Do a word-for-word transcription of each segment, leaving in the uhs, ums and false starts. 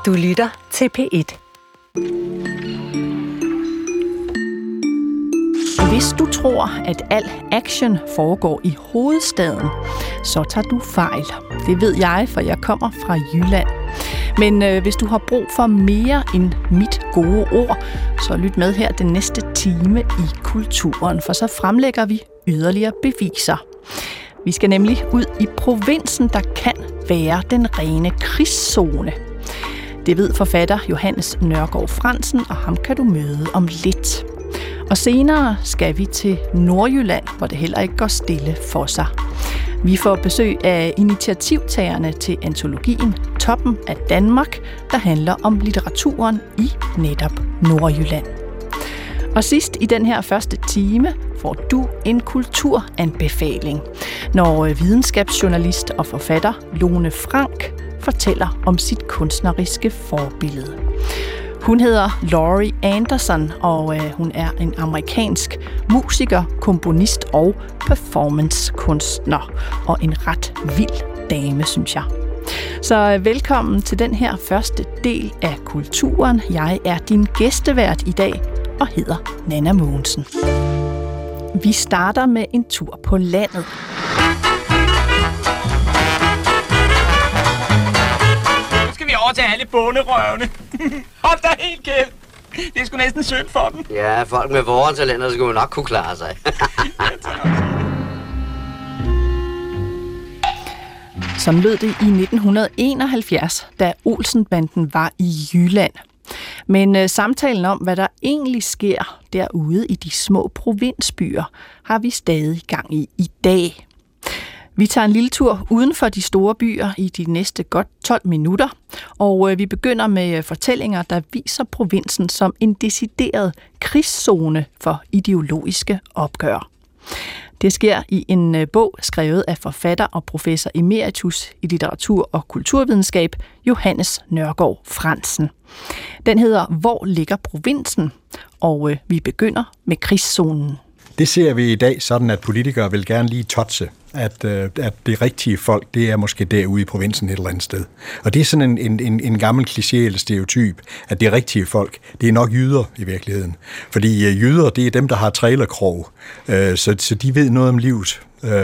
Du lytter til P et. Hvis du tror, at al action foregår i hovedstaden, så tager du fejl. Det ved jeg, for jeg kommer fra Jylland. Men øh, hvis du har brug for mere end mit gode ord, så lyt med her den næste time i Kulturen, for så fremlægger vi yderligere beviser. Vi skal nemlig ud i provinsen, der kan være den rene krigszone. Det ved forfatter Johannes Nørgaard Frandsen, og ham kan du møde om lidt. Og senere skal vi til Nordjylland, hvor det heller ikke går stille for sig. Vi får besøg af initiativtagerne til antologien Toppen af Danmark, der handler om litteraturen i netop Nordjylland. Og sidst i den her første time får du en kulturanbefaling, når videnskabsjournalist og forfatter Lone Frank fortæller om sit kunstneriske forbillede. Hun hedder Laurie Anderson, og øh, hun er en amerikansk musiker, komponist og performancekunstner. Og en ret vild dame, synes jeg. Så øh, velkommen til den her første del af Kulturen. Jeg er din gæstevært i dag og hedder Nanna Mogensen. Vi starter med en tur på landet. Over til alle bonderøvene. Hold da helt kæft. Det er sgu næsten synd for dem. Ja, folk med vores talenter skulle nok kunne klare sig. Sådan lød det i nitten enoghalvfjerds, da Olsen-banden var i Jylland. Men øh, samtalen om, hvad der egentlig sker derude i de små provinsbyer, har vi stadig gang i i dag. Vi tager en lille tur uden for de store byer i de næste godt tolv minutter, og vi begynder med fortællinger, der viser provinsen som en decideret krigszone for ideologiske opgør. Det sker i en bog skrevet af forfatter og professor emeritus i litteratur og kulturvidenskab, Johannes Nørgaard Frandsen. Den hedder Hvor ligger provinsen? Og vi begynder med krigszonen. Det ser vi i dag sådan, at politikere vil gerne lige touche, at, at det rigtige folk, det er måske derude i provinsen et eller andet sted. Og det er sådan en, en, en gammel kliché eller stereotyp, at det rigtige folk, det er nok jyder i virkeligheden. Fordi jyder, det er dem, der har trailerkrog, så, så de ved noget om livet.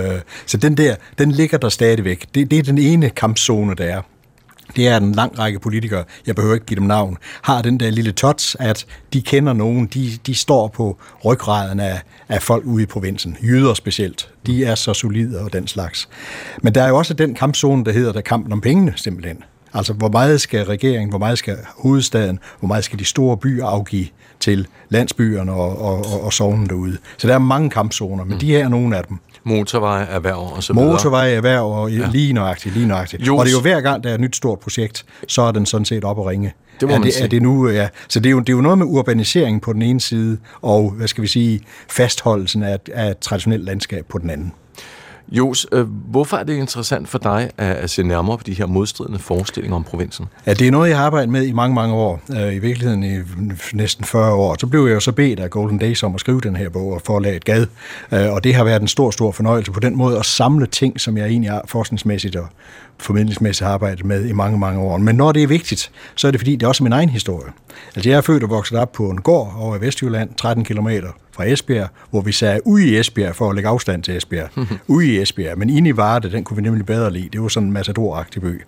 Så den der, den ligger der stadigvæk. Det, det er den ene kampzone, der er. Det er en lang række politikere, jeg behøver ikke give dem navn, har den der lille touch, at de kender nogen, de, de står på ryggraden af, af folk ude i provinsen, jyder specielt. De er så solide og den slags. Men der er jo også den kampzone, der hedder der kampen om pengene, simpelthen. Altså, hvor meget skal regeringen, hvor meget skal hovedstaden, hvor meget skal de store byer afgive til landsbyerne og, og, og, og sognen derude. Så der er mange kampzoner, men mm. de her er nogle af dem. Motorveje, erhverv og så videre. Motorveje, erhverv og ja. lige nøjagtigt, lige nøjagtigt. Og det er jo hver gang, der er et nyt stort projekt, så er den sådan set op at ringe. Det må er man det, sige. er det nu, ja. Så det er, jo, det er jo noget med urbanisering på den ene side, og hvad skal vi sige, fastholdelsen af, af et traditionelt landskab på den anden. Jos, øh, hvorfor er det interessant for dig at, at se nærmere på de her modstridende forestillinger om provinsen? Ja, det er noget, jeg har arbejdet med i mange, mange år. I virkeligheden i næsten fyrre år. Så blev jeg jo så bedt af Golden Days om at skrive den her bog og forlaget Gad. Og det har været en stor, stor fornøjelse på den måde at samle ting, som jeg egentlig har forskningsmæssigt og formidlingsmæssigt har arbejdet med i mange, mange år. Men når det er vigtigt, så er det fordi, det er også min egen historie. Altså, jeg er født og vokset op på en gård over i Vestjylland, tretten kilometer fra Esbjerg, hvor vi sagde ude i Esbjerg for at lægge afstand til Esbjerg. Ude i Esbjerg, men inde i Varde, den kunne vi nemlig bedre lide. Det var sådan en matador-agtig by.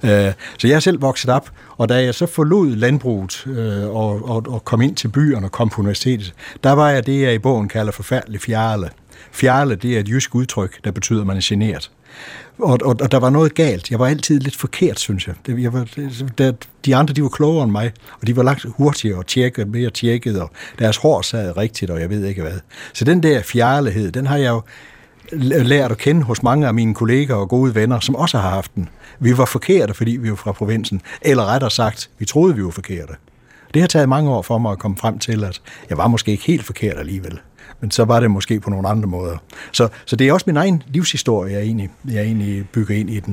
Så jeg er selv vokset op, og da jeg så forlod landbruget og, og, og kom ind til byerne og kom på universitetet, der var jeg det, jeg i bogen kalder forfærdelig fjarle. Fjarle, det er et jysk udtryk, der betyder, at man er generet. Og, og, og der var noget galt. Jeg var altid lidt forkert, synes jeg. Det, jeg var, der, de andre, de var klogere end mig, og de var lagt hurtigere og tjekket, mere tjekket, og deres hår sad rigtigt, og jeg ved ikke hvad. Så den der fjarlighed, den har jeg jo lært at kende hos mange af mine kolleger og gode venner, som også har haft den. Vi var forkerte, fordi vi var fra provinsen, eller rettere sagt, vi troede, vi var forkerte. Det har taget mange år for mig at komme frem til, at jeg var måske ikke helt forkert alligevel. Men så var det måske på nogle andre måder. Så, så det er også min egen livshistorie, jeg egentlig, jeg egentlig bygger ind i den.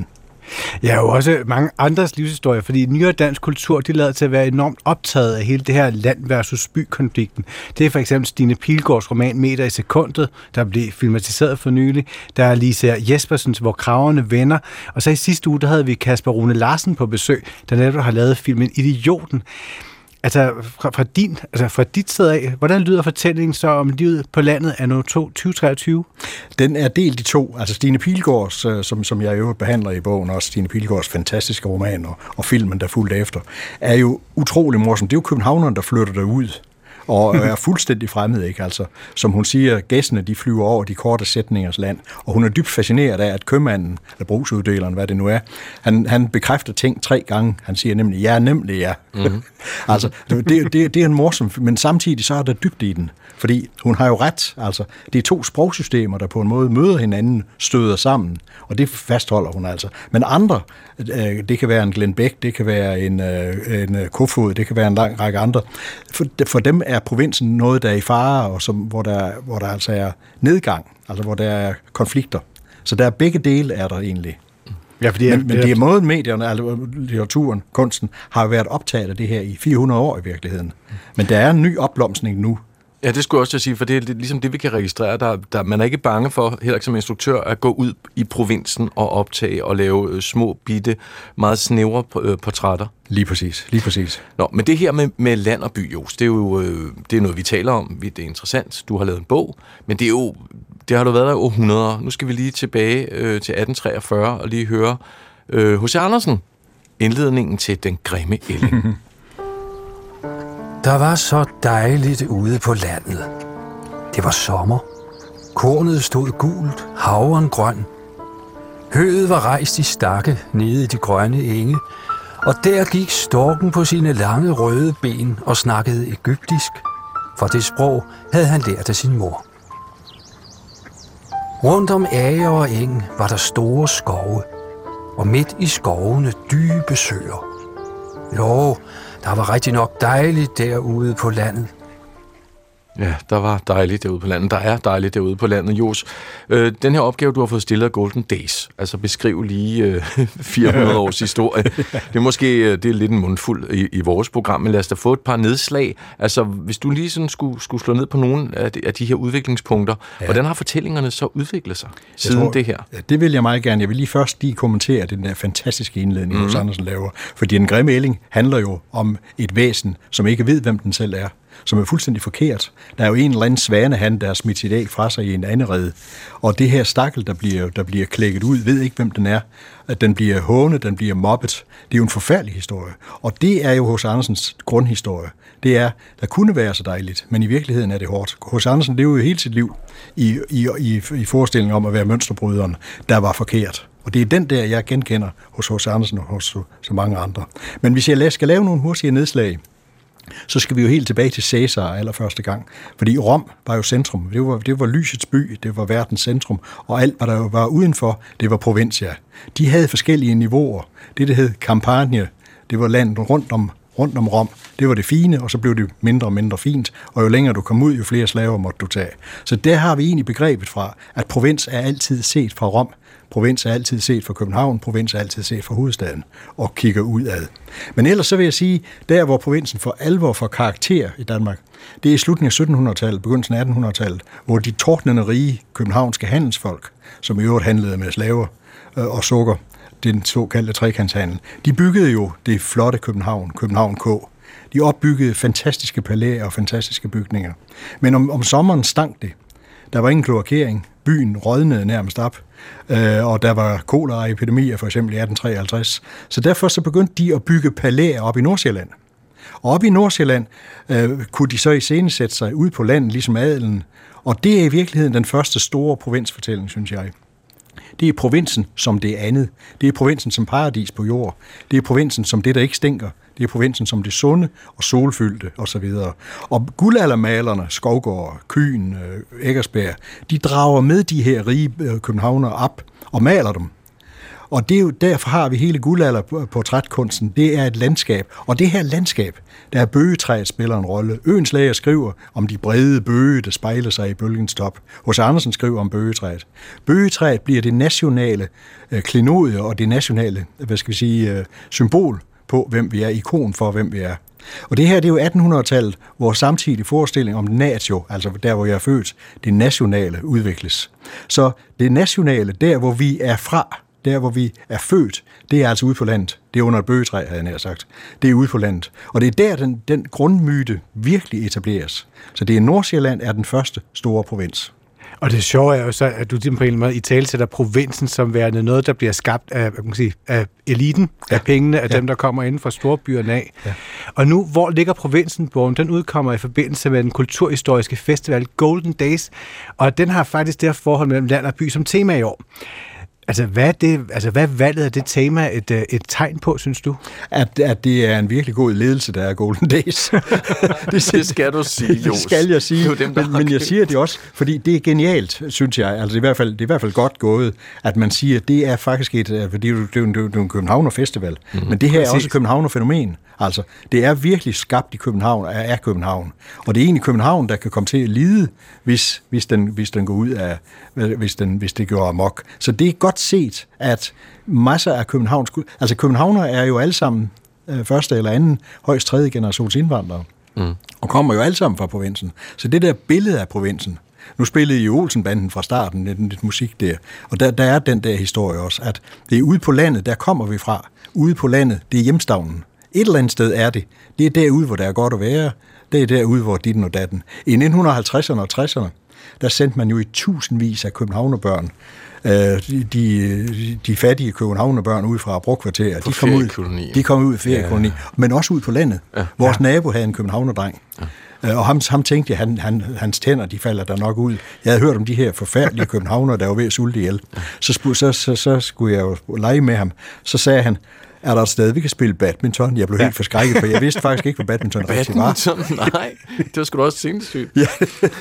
Jeg har jo også mange andres livshistorier, fordi nyere dansk kultur, de lader til at være enormt optaget af hele det her land versus by-konflikten. Det er for eksempel Stine Pilgaards roman Meter i sekundet, der blev filmatiseret for nylig. Der er Lisa Jespersens Hvor kragerne vender. Og så i sidste uge, der havde vi Kasper Rune Larsen på besøg, der netop har lavet filmen Idioten. Altså fra, fra, din, altså fra dit sted af, hvordan lyder fortællingen så om livet på landet anno tyve treogtyve? Den er delt i to. Altså Stine Pilgaards, som, som jeg jo behandler i bogen, også Stine Pilgaards fantastiske roman og, og filmen, der fulgte efter, er jo utrolig morsom. Det er jo københavnerne, der flytter derud og er fuldstændig fremmed, ikke? Altså, som hun siger, gæstene, de flyver over de korte sætningers land, og hun er dybt fascineret af, at købmanden, eller brugsuddeleren, hvad det nu er, han, han bekræfter ting tre gange. Han siger nemlig, ja, nemlig ja. Mm-hmm. altså, det, det, det er en morsom, men samtidig så er der dybde i den, fordi hun har jo ret. Altså, det er to sprogsystemer, der på en måde møder hinanden, støder sammen, og det fastholder hun altså. Men andre, det kan være en Glenn Beck, det kan være en, en Kofod, det kan være en lang række andre, for, for dem er provinsen noget, der er i fare, og som, hvor, der, hvor der altså er nedgang, altså hvor der er konflikter. Så der er begge dele, er der egentlig. Ja, fordi, men, men det er måden medierne, altså litteraturen, kunsten, har været optaget af det her i fire hundrede år i virkeligheden. Men der er en ny opblomstring nu. Ja, det skulle jeg også sige, for det er ligesom det, vi kan registrere. Der, der, man er ikke bange for, heller ikke som instruktør, at gå ud i provinsen og optage og lave øh, små, bitte, meget snævre øh, portrætter. Lige præcis, lige præcis. Nå, men det her med, med land og by, Johs, det er jo øh, det er noget, vi taler om. Det er interessant. Du har lavet en bog, men det er jo, det har du været der i århundreder. Nu skal vi lige tilbage øh, til atten treogfyrre og lige høre øh, H C Andersen, indledningen til Den grimme ælling. Der var så dejligt ude på landet. Det var sommer. Kornet stod gult, havren grøn. Høet var rejst i stakke nede i de grønne enge, og der gik storken på sine lange røde ben og snakkede egyptisk, for det sprog havde han lært af sin mor. Rundt om ager og eng var der store skove, og midt i skovene dybe søer. Jo, der var rigtig nok dejligt derude på landet. Ja, der var dejligt derude på landet. Der er dejligt derude på landet, Johs. Øh, den her opgave, du har fået stillet af Golden Days, altså beskriv lige øh, fire hundrede års historie. Det er måske det er lidt en mundfuld i, i vores program, men lad os da få et par nedslag. Altså, hvis du lige sådan skulle, skulle slå ned på nogle af de, af de her udviklingspunkter, ja. Hvordan har fortællingerne så udviklet sig siden tror, det her? Ja, det vil jeg meget gerne. Jeg vil lige først lige kommentere den der fantastiske indledning, mm. H C Andersen laver. Fordi Den grimme ælling handler jo om et væsen, som ikke ved, hvem den selv er, som er fuldstændig forkert. Der er jo en eller anden svanehan, der har smidt sit æg fra sig i en anderede, og det her stakkel, der bliver, der bliver klækket ud, ved ikke, hvem den er. At den bliver hånet, den bliver mobbet. Det er jo en forfærdelig historie. Og det er jo H C Andersens grundhistorie. Det er, der kunne være så dejligt, men i virkeligheden er det hårdt. H C Andersen lever jo hele sit liv i, i, i, i forestillingen om at være mønsterbryderen, der var forkert. Og det er den der, jeg genkender hos H C Andersen og hos så mange andre. Men hvis jeg skal lave nogle hurtige nedslag, så skal vi jo helt tilbage til Cæsar allerførste gang. Fordi Rom var jo centrum. Det var, det var lysets by, det var verdens centrum. Og alt, hvad der var udenfor, det var provincia. De havde forskellige niveauer. Det, der hed Campania, det var landet rundt om, rundt om Rom. Det var det fine, og så blev det mindre og mindre fint. Og jo længere du kom ud, jo flere slaver måtte du tage. Så der har vi egentlig begrebet fra, at provins er altid set fra Rom. Provins er altid set fra København, provins er altid set fra hovedstaden, og kigger udad. Men ellers så vil jeg sige, der hvor provinsen for alvor får karakter i Danmark, det er i slutningen af syttenhundredetallet, begyndelsen af attenhundredetallet, hvor de tordnende rige københavnske handelsfolk, som i øvrigt handlede med slaver og sukker, den såkaldte trekantshandel, de byggede jo det flotte København, København K. De opbyggede fantastiske palæer og fantastiske bygninger. Men om, om sommeren stank det. Der var ingen kloakering. Byen rådnede nærmest op, øh, og der var koleraepidemier for eksempel i atten treoghalvtreds. Så derfor så begyndte de at bygge palæer op i Nordsjælland. Og op i Nordsjælland øh, kunne de så iscenesætte sig ud på landet, ligesom adelen. Og det er i virkeligheden den første store provinsfortælling, synes jeg. Det er provinsen som det andet. Det er provinsen som paradis på jord. Det er provinsen som det, der ikke stinker. Det er provinsen som det sunde og solfyldte osv. Og guldaldermalerne, Skovgård, Kyen, Eckersberg, de drager med de her rige københavnere op og maler dem. Og det er jo, derfor har vi hele guldalderportrætkunsten. Det er et landskab. Og det her landskab, der er bøgetræet spiller en rolle. Øenslager skriver om de brede bøge, der spejler sig i bølgens top. Hos Andersen skriver om bøgetræet. Bøgetræet bliver det nationale øh, klenodie og det nationale, hvad skal vi sige, øh, symbol på, hvem vi er, ikon for, hvem vi er. Og det her, det er jo attenhundredetallet, hvor samtidig forestilling om natio, altså der, hvor jeg er født, det nationale udvikles. Så det nationale, der hvor vi er fra, der hvor vi er født, det er altså ude på landet. Det er under et bøgetræ, havde jeg nær sagt. Det er ude på landet. Og det er der, den, den grundmyte virkelig etableres. Så det er Nordsjælland er den første store provins. Og det sjove er jo så, at du på en eller anden måde i tale sætter provinsen som værende noget, der bliver skabt af, kan man sige, af eliten, ja. af pengene, af ja. dem, der kommer inden for storbyerne af. Ja. Og nu, hvor ligger provinsen, Bogen? Den udkommer i forbindelse med den kulturhistoriske festival Golden Days, og den har faktisk det her forhold mellem land og by som tema i år. Altså, hvad er, det, altså, hvad er valget af det tema et, et tegn på, synes du? At, at det er en virkelig god ledelse, der er Golden Days. det, det skal du sige, Jos. Det skal jeg sige, det dem, men, men jeg siger det også, fordi det er genialt, synes jeg. Altså, det er i hvert fald, det er i hvert fald godt gået, at man siger, at det er faktisk et, fordi det er jo en Københavner-festival, mm-hmm. men det her Præcis. er også et Københavner-fænomen. Altså, det er virkelig skabt i København, af København. Og det er egentlig København, der kan komme til at lide, hvis, hvis, den, hvis den går ud af, hvis, den, hvis det går amok. Så det er godt set, at masser af Københavns... Altså, københavner er jo alle sammen øh, første eller anden, højst tredje generations indvandrere. Mm. Og kommer jo alle sammen fra provinsen. Så det der billede af provinsen, nu spillede I Olsenbanden fra starten, lidt, lidt musik der, og der, der er den der historie også, at det er ude på landet, der kommer vi fra. Ude på landet, det er hjemstavnen. Et eller andet sted er det. Det er derude, hvor der er godt at være. Det er derude, hvor ditten og datten. I nitten halvtredserne og tresserne, der sendte man jo i tusindvis af københavnerbørn, øh, de, de, de fattige københavnerbørn ud fra brugkvarterer. De kom ud, de kom ud i feriekoloni, ja. men også ud på landet. Ja. Vores ja. nabo havde en københavnerdreng. Ja. Og ham, ham tænkte jeg, han, han, hans tænder, de falder der nok ud. Jeg havde hørt om de her forfærdelige københavnere, der var ved at sulte ihjel. Så, så, så, så skulle jeg jo lege med ham. Så sagde han, er der et sted, vi kan spille badminton? Jeg blev ja. helt forskrækket, for jeg vidste faktisk ikke, hvad badminton, badminton rigtig var. Badminton? Nej, det var sgu da også sindssygt. Ja.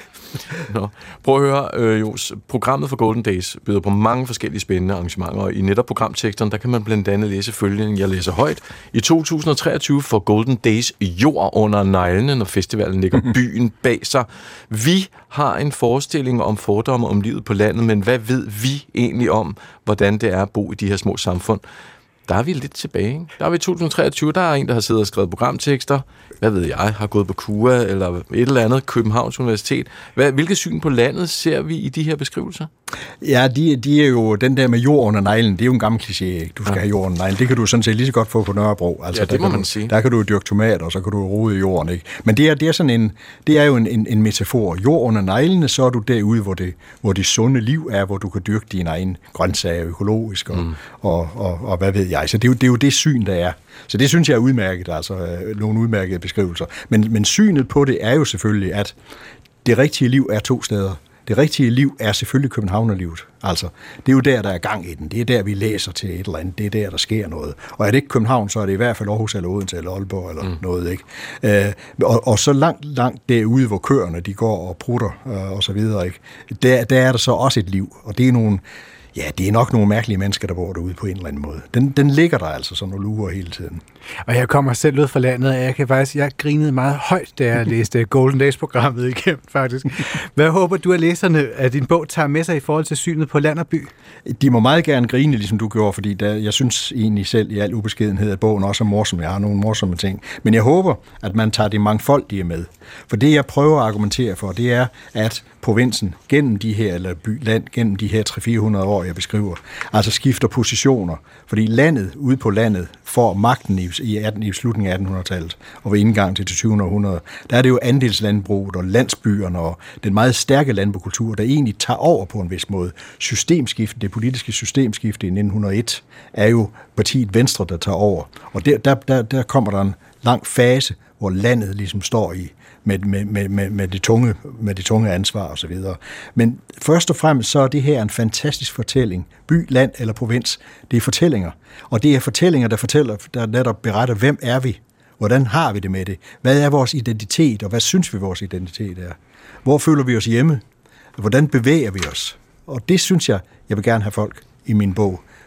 Nå. Prøv at høre, øh, Jos. Programmet for Golden Days byder på mange forskellige spændende arrangementer, og i netop programteksterne, der kan man blandt andet læse følgende, jeg læser højt. I to tusind og treogtyve får Golden Days jord under neglene, når festivalen ligger byen bag sig. Vi har en forestilling om fordomme om livet på landet, men hvad ved vi egentlig om, hvordan det er at bo i de her små samfund? Der er vi lidt tilbage, ikke? Der er vi i to tusind og treogtyve, der er en, der har siddet og skrevet programtekster, hvad ved jeg, har gået på K U A eller et eller andet, Københavns Universitet. Hvad, hvilket syn på landet ser vi i de her beskrivelser? Ja, de, de er jo, den der med jord under neglen, det er jo en gammel kliché, ikke? Du skal ja. have jord under neglen. Det kan du sådan set lige så godt få på Nørrebro. Altså, ja, det må man du, sige. Der kan du dyrke tomater, og så kan du rode i jorden, ikke? Men det er, det er sådan en, det er jo en, en, en metafor. Jord under neglene, så er du derude, hvor det, hvor det sunde liv er, hvor du kan dyrke dine egne grøntsager økologisk, og, mm. og, og, og, og hvad ved jeg. Så det er, jo, det er jo det syn, der er. Så det synes jeg er udmærket, altså nogle udmærkede beskrivelser. Men, men synet på det er jo selvfølgelig, at det rigtige liv er to steder. Det rigtige liv er selvfølgelig københavnerlivet. Altså, det er jo der, der er gang i den. Det er der, vi læser til et eller andet. Det er der, der sker noget. Og er det ikke København, så er det i hvert fald Aarhus eller Odense eller Aalborg eller mm. noget, ikke? Øh, og, og så langt, langt derude, hvor køerne de går og prutter øh, og så videre, ikke? Der, der er der så også et liv. Og det er nogle... Ja, det er nok nogle mærkelige mennesker, der bor derude på en eller anden måde. Den, den ligger der altså sådan og lurer hele tiden. Og jeg kommer selv ud fra landet, og jeg kan faktisk, jeg grinede meget højt, da jeg læste Golden Days-programmet igennem, faktisk. Hvad håber du, at læserne af din bog tager med sig i forhold til synet på land og by? De må meget gerne grine, ligesom du gjorde, fordi der, jeg synes egentlig selv i al ubeskedenhed, at bogen også er morsom. Jeg har nogle morsomme ting. Men jeg håber, at man tager det mangfoldige med. For det, jeg prøver at argumentere for, det er, at provinsen gennem de her, eller by, land, gennem de her tre til fire hundrede år, jeg beskriver, altså skifter positioner. Fordi landet, ude på landet, får magten i, i, atten, i slutningen af attenhundredetallet og ved indgang til det tyvende århundrede. Der er det jo andelslandbruget og landsbyerne og den meget stærke landbokultur, der egentlig tager over på en vis måde. Systemskiftet, det politiske systemskifte i nitten hundrede og et, er jo partiet Venstre, der tager over. Og der, der, der, der kommer der en lang fase, hvor landet ligesom står i med, med, med, med, det, tunge, med det tunge ansvar og så videre. Men først og fremmest så er det her en fantastisk fortælling. By, land eller provins, det er fortællinger. Og det er fortællinger, der fortæller, der netop beretter, hvem er vi? Hvordan har vi det med det? Hvad er vores identitet, og hvad synes vi vores identitet er? Hvor føler vi os hjemme? Hvordan bevæger vi os? Og det synes jeg, jeg vil gerne have folk i min bog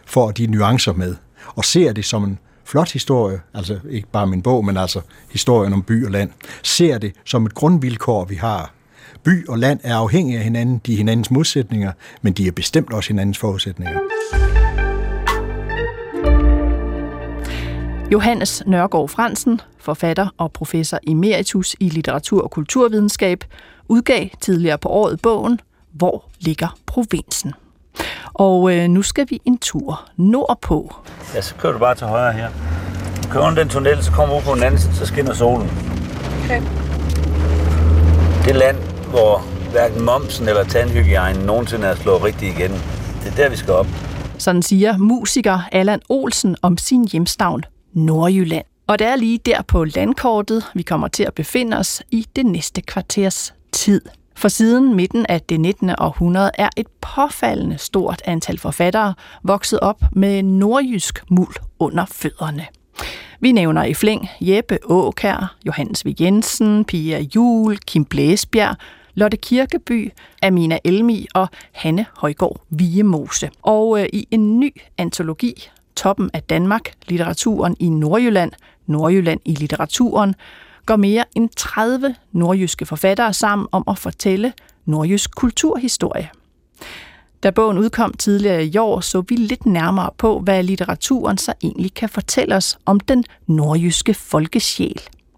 får de nuancer med, og ser det som en flot historie, altså ikke bare min bog, men altså historien om by og land, ser det som et grundvilkår, vi har. By og land er afhængige af hinanden, de er hinandens modsætninger, men de er bestemt også hinandens forudsætninger. Johannes Nørgaard Frandsen, forfatter og professor emeritus i litteratur og kulturvidenskab, udgav tidligere på året bogen Hvor ligger provinsen? Og øh, nu skal vi en tur nordpå. Ja, så kører du bare til højre her. Du kører under den tunnel, så kommer du på den anden side, så skinner solen. Okay. Det land, hvor hverken momsen eller tandhygiejnen nogensinde er slået rigtigt igen. Det er der, vi skal op. Sådan siger musiker Allan Olsen om sin hjemstavn Nordjylland. Og det er lige der på landkortet, vi kommer til at befinde os i det næste kvarters tid. For siden midten af det nittende århundrede er et påfaldende stort antal forfattere vokset op med nordjysk muld under fødderne. Vi nævner i flæng Jeppe Aakjær, Johannes V. Jensen, Pia Juul, Kim Blæsbjerg, Lotte Kirkeby, Amina Elmi og Hanne Højgaard Vigemose. Og øh, i en ny antologi, Toppen af Danmark, litteraturen i Nordjylland, Nordjylland i litteraturen, går mere end tredive nordjyske forfattere sammen om at fortælle nordjysk kulturhistorie. Da bogen udkom tidligere i år, så vi lidt nærmere på, hvad litteraturen så egentlig kan fortælle os om den nordjyske folkesjæl.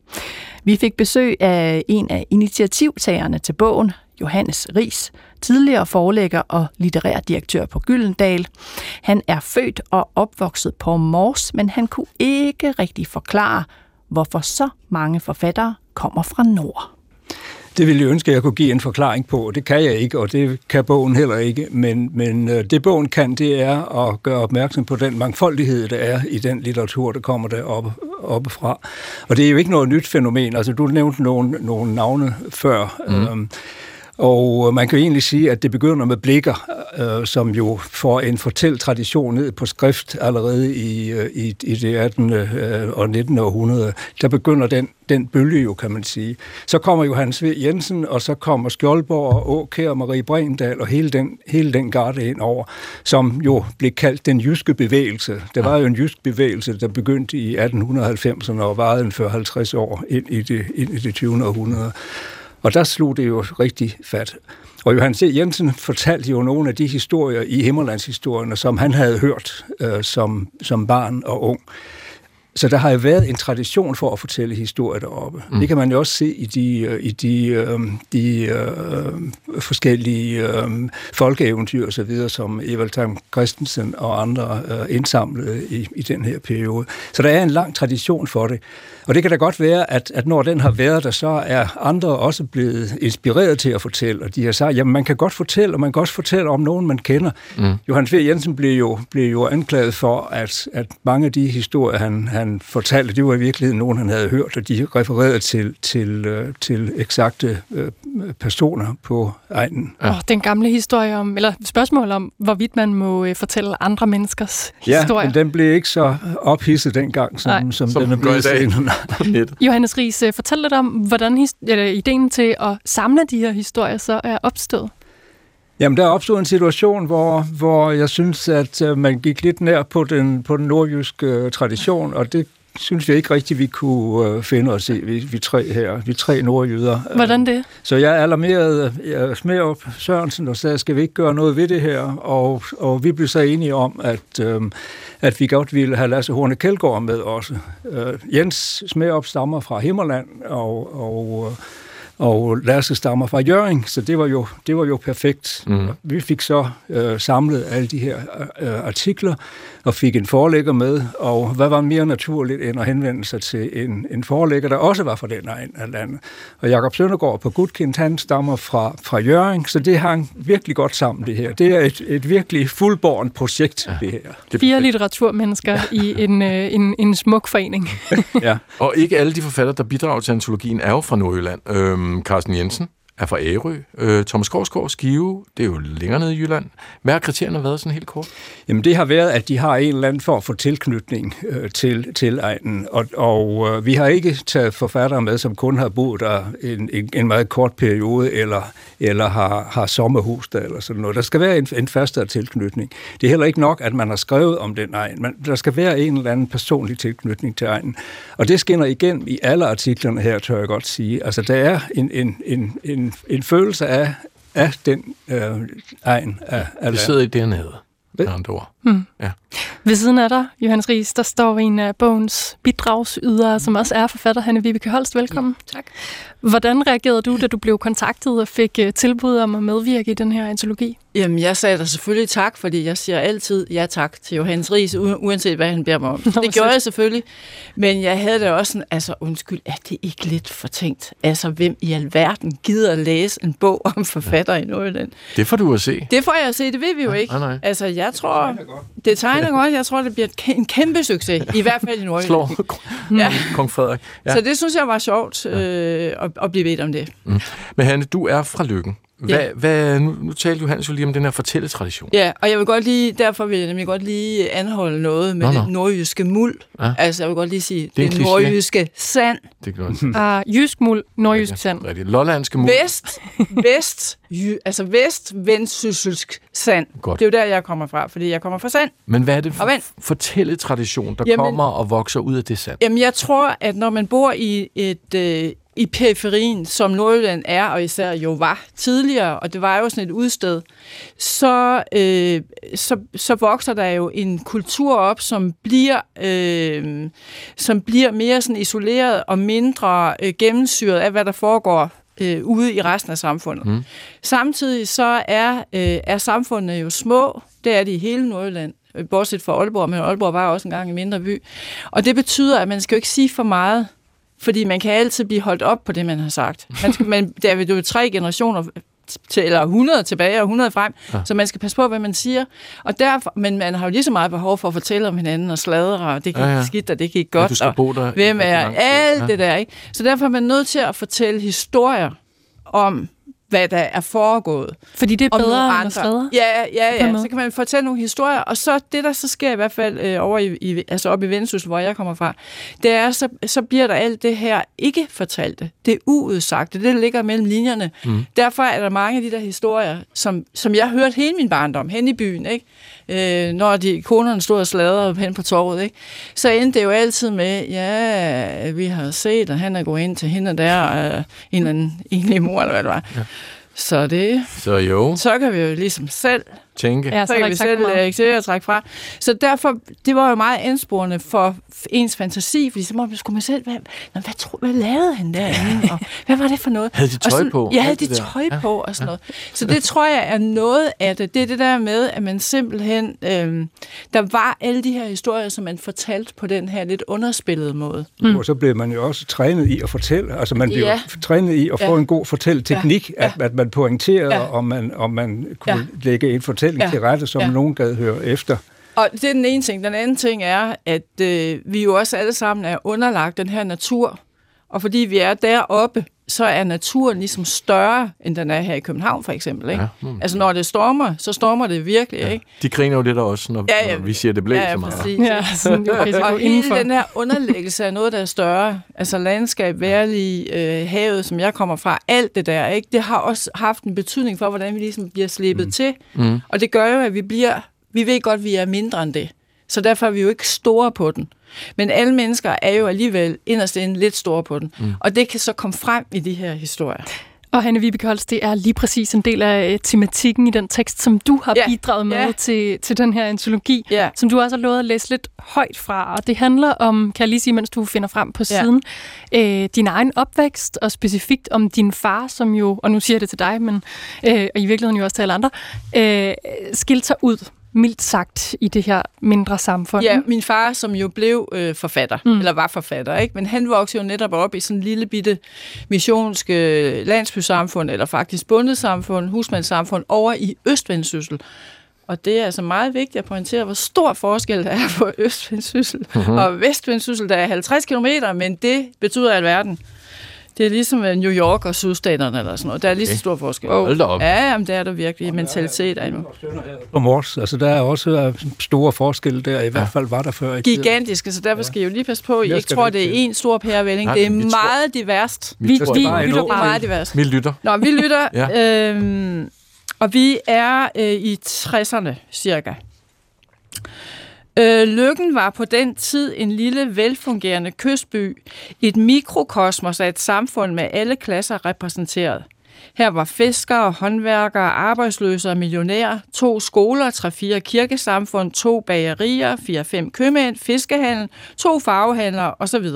Vi fik besøg af en af initiativtagerne til bogen, Johannes Riis, tidligere forlægger og litterær direktør på Gyldendal. Han er født og opvokset på Mors, men han kunne ikke rigtig forklare, hvorfor så mange forfattere kommer fra nord. Det ville jeg ønske, at jeg kunne give en forklaring på. Det kan jeg ikke, og det kan bogen heller ikke. Men, men det bogen kan, det er at gøre opmærksom på den mangfoldighed, der er i den litteratur, der kommer deroppe oppe fra. Og det er jo ikke noget nyt fænomen. Altså, du nævnte nogle, nogle navne før. Mm. Øhm, Og man kan jo egentlig sige, at det begynder med Blicher, øh, som jo får en fortælletradition ned på skrift allerede i, i, i det attende og nittende århundrede. Der begynder den, den bølge jo, kan man sige. Så kommer Johannes V. Jensen, og så kommer Skjoldborg og Aakjær og Marie Bregendahl og hele den, hele den garde ind over, som jo blev kaldt den jyske bevægelse. Der var jo en jysk bevægelse, der begyndte i atten halvfemserne og varede en fyrre til halvtreds år ind i det, ind i det tyvende århundrede. Og der slog det jo rigtig fat. Og Johannes V. Jensen fortalte jo nogle af de historier i Himmerlandshistorierne, som han havde hørt øh, som, som barn og ung. Så der har jo været en tradition for at fortælle historier deroppe. Mm. Det kan man jo også se i de, i de, øh, de øh, forskellige øh, folkeeventyr og så videre, som Evald Tam Christensen og andre øh, indsamlede i, i den her periode. Så der er en lang tradition for det. Og det kan da godt være, at, at når den har været der, så er andre også blevet inspireret til at fortælle, og de har sagt, jamen man kan godt fortælle, og man kan også fortælle om nogen, man kender. Mm. Johannes V. Jensen blev jo, blev jo anklaget for, at, at mange af de historier, han, han fortalte, det var i virkeligheden nogen, han havde hørt, og de refererede til, til, til eksakte øh, personer på egnen. Ja. Oh, den gamle historie om, eller spørgsmål om, hvorvidt man må øh, fortælle andre menneskers ja, historier. Ja, men den blev ikke så ophidset dengang, som, som, som den er blevet senere. Johannes Riis, fortæl lidt om, hvordan his- eller, ideen til at samle de her historier så er opstået. Jamen, der opstod en situation, hvor, hvor jeg synes, at man gik lidt nær på den, på den nordjyske tradition, og det synes jeg ikke rigtigt, vi kunne finde os i, vi, vi tre her, vi tre nordjyder. Hvordan det? Så jeg alarmerede Smerup Sørensen og sagde, skal vi ikke gøre noget ved det her? Og, og vi blev så enige om, at, øhm, at vi godt ville have Lasse Horne Kjeldgaard med også. Øh, Jens Smerup stammer fra Himmerland, og, og og Lasse stammer fra Hjørring, så det var jo, det var jo perfekt. Mm. Vi fik så øh, samlet alle de her øh, artikler, og fik en forlægger med, og hvad var mere naturligt end at henvende sig til en, en forlægger, der også var fra den egen af landet. Og Jakob Søndergaard på Gudkind, han stammer fra, fra Hjørring, så det hang virkelig godt sammen, det her. Det er et, et virkelig fuldbårent projekt, ja, det her. Det Fire litteraturmennesker ja. i en, øh, en, en smuk forening. ja. Og ikke alle de forfattere, der bidrager til antologien, er jo fra Nordjylland. Øhm, Carsten Jensen er fra Ærø. Øh, Thomas Korsgaard, Skive, det er jo længere nede i Jylland. Hvad har kriterierne været sådan helt kort? Jamen det har været, at de har en eller anden form for tilknytning øh, til, til egnen, og, og øh, vi har ikke taget forfattere med, som kun har boet der en, en, en meget kort periode, eller, eller har, har sommerhus der, eller sådan noget. Der skal være en, en fastere tilknytning. Det er heller ikke nok, at man har skrevet om den egen, men der skal være en eller anden personlig tilknytning til egnen. Og det skinner igennem i alle artiklerne her, tør jeg godt sige. Altså der er en, en, en, en, en følelse af, af den øh, egen af, af det sidder i dernede. Hmm. Ja. Ved siden af dig, Johannes Riis, der står en af bogens bidragsydere, som også er forfatter, Hanne-Vibeke Holst. Velkommen. Ja, tak. Hvordan reagerede du, da du blev kontaktet og fik tilbud om at medvirke i den her antologi? Jamen, jeg sagde da selvfølgelig tak, fordi jeg siger altid ja tak til Johannes Riis, uanset hvad han beder mig om. Nå, det gjorde jeg selvfølgelig, men jeg havde da også sådan, altså undskyld, er det ikke lidt fortænkt? Altså, hvem i alverden gider at læse en bog om forfatter ja. i Nordjylland? Det får du at se. Det får jeg at se, det ved vi jo ikke. Nej, nej. Altså, jeg tror, det tegner, det tegner godt. Jeg tror, det bliver en kæmpe succes, i hvert fald i Nordjylland. Slår ja. Kong Frederik. Ja. Så det synes jeg var sjovt øh, at, at blive bedt om det. Mm. Men Hanne, du er fra Løkken. Hvad, ja. hvad, nu, nu talte Johannes jo lige om den her fortælletradition. Ja, og jeg vil godt lige, derfor vil jeg nemlig godt lige anholde noget med nå, nå. det nordjyske muld. Ja. Altså, jeg vil godt lige sige, det, det nordjyske sand. Det er godt. Ah, jysk muld, nordjysk ja, sand. Rigtigt. Lollandske muld. Vest, vest, jy, altså vest, vendsysselsk sand. Godt. Det er jo der, jeg kommer fra, fordi jeg kommer fra sand. Men hvad er det for fortælletradition, der jamen, kommer og vokser ud af det sand? Jamen, jeg tror, at når man bor i et... Øh, i periferien, som Nordjylland er, og især jo var tidligere, og det var jo sådan et udsted, så, øh, så, så vokser der jo en kultur op, som bliver, øh, som bliver mere sådan isoleret og mindre øh, gennemsyret af, hvad der foregår øh, ude i resten af samfundet. Mm. Samtidig så er, øh, er samfundene jo små, det er de i hele Nordjylland, bortset fra Aalborg, men Aalborg var også engang en mindre by. Og det betyder, at man skal jo ikke sige for meget, fordi man kan altid blive holdt op på det, man har sagt. Man skal, man, der er jo tre generationer til, eller hundrede tilbage og hundrede frem, ja. Så man skal passe på, hvad man siger. Og derfor, men man har jo lige så meget behov for at fortælle om hinanden og sladre, og det gik ja, ja. skidt, og det gik godt, ja, du skal bo der og hvem er alt ja. det der, ikke? Så derfor er man nødt til at fortælle historier om, hvad der er foregået. Fordi det er bedre end at sladre? Ja, ja, ja. Så kan man fortælle nogle historier, og så det, der så sker i hvert fald øh, over i, i, altså op i Vendsyssel, hvor jeg kommer fra, det er, så, så bliver der alt det her ikke fortalte. Det er uudsagte, det ligger mellem linjerne. Mm. Derfor er der mange af de der historier, som, som jeg hørte hele min barndom, hen i byen, ikke? Øh, når de konerne stod og sladrede hen på torvet, ikke? Så endte det jo altid med, ja, vi har set, at han er gået ind til hende der, øh, en eller anden enlig mor, eller hvad det var. Ja. Så det... Så jo. Så kan vi jo ligesom selv... Tænke. Ja, så, så kan vi selv øh, trække fra. Så derfor, det var jo meget ansporende for ens fantasi, fordi så må, skulle man selv... Hvad, hvad, tro, hvad lavede han derinde? Og hvad var det for noget? Havde de tøj sådan, på? Ja, havde de tøj ja. på og sådan noget. Så det tror jeg er noget af det. Det er det der med, at man simpelthen... Øh, der var alle de her historier, som man fortalte på den her lidt underspillede måde. Mm. Og så blev man jo også trænet i at fortælle. Altså man blev ja. trænet i at få ja. en god fortælleteknik, ja. at, at man pointerede, ja. og, man, og man kunne ja. lægge en fortælling ja. til rette, som ja. nogen gad høre efter. Og det er den ene ting. Den anden ting er, at øh, vi jo også alle sammen er underlagt den her natur. Og fordi vi er deroppe, så er naturen ligesom større, end den er her i København, for eksempel. Ikke? Ja. Mm. Altså, når det stormer, så stormer det virkelig, ja. ikke? De griner jo lidt også, når, ja, ja. når vi siger, det blæser ja, ja, meget. Ja, sådan, og hele den her underlæggelse af noget, der er større, altså landskab, værlig, øh, havet, som jeg kommer fra, alt det der, ikke? Det har også haft en betydning for, hvordan vi ligesom bliver slæbet mm. til. Mm. Og det gør jo, at vi bliver, vi ved godt, at vi er mindre end det. Så derfor er vi jo ikke store på den. Men alle mennesker er jo alligevel inderst inde lidt store på den. Mm. Og det kan så komme frem i de her historier. Og Hanne-Vibeke Holst, det er lige præcis en del af tematikken i den tekst, som du har yeah. bidraget med yeah. til, til den her antologi, yeah. som du også har lovet at læse lidt højt fra. Og det handler om, kan jeg lige sige, mens du finder frem på siden, yeah. øh, din egen opvækst, og specifikt om din far, som jo, og nu siger jeg det til dig, men øh, og i virkeligheden jo også til alle andre, øh, skilte sig ud, mildt sagt, i det her mindre samfund. Ja, min far, som jo blev øh, forfatter, mm. eller var forfatter, ikke? Men han voksede jo netop op i sådan en lille bitte missionsk øh, landsbysamfund, eller faktisk bondesamfund, husmandssamfund, over i Øst-Vendsyssel. Og det er altså meget vigtigt at pointere, hvor stor forskel der er på Øst-Vendsyssel mm-hmm. og Vest-Vendsyssel. Der er halvtreds kilometer, men det betyder alverden. Det er ligesom New York og sydstaterne eller sådan noget. Der er lige så stor forskel. Hold da op. Ja, jamen, det er der virkelig. Mentalitet er nu. På Mors, altså der er også store forskelle der, i hvert fald var der før. Gigantiske, så derfor skal I jo lige passe på, I ikke tror, det er en stor pærevælling. Det er meget diverst. Vi, vi, vi lytter meget diverst. Vi lytter. Nå, vi lytter, ja. øhm, og vi er øh, i tresserne cirka. Øh, Løkken var på den tid en lille, velfungerende kystby, et mikrokosmos af et samfund med alle klasser repræsenteret. Her var fiskere, håndværkere, arbejdsløse og millionærer, to skoler, tre-fire kirkesamfund, to bagerier, fire-fem købmænd, fiskehandel, to farvehandlere osv.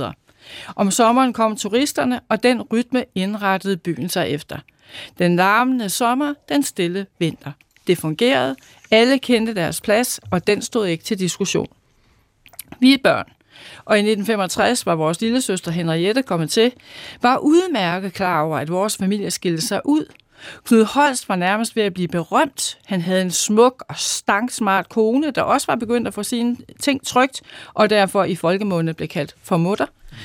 Om sommeren kom turisterne, og den rytme indrettede byen sig efter. Den larmende sommer, den stille vinter. Det fungerede, alle kendte deres plads, og den stod ikke til diskussion. Vi er børn, og i nitten femogtres var vores lillesøster Henriette kommet til, var udmærket klar over, at vores familie skilte sig ud. Knud Holst var nærmest ved at blive berømt. Han havde en smuk og stanksmart kone, der også var begyndt at få sine ting trykt, og derfor i folkemunde blev kaldt for mutter.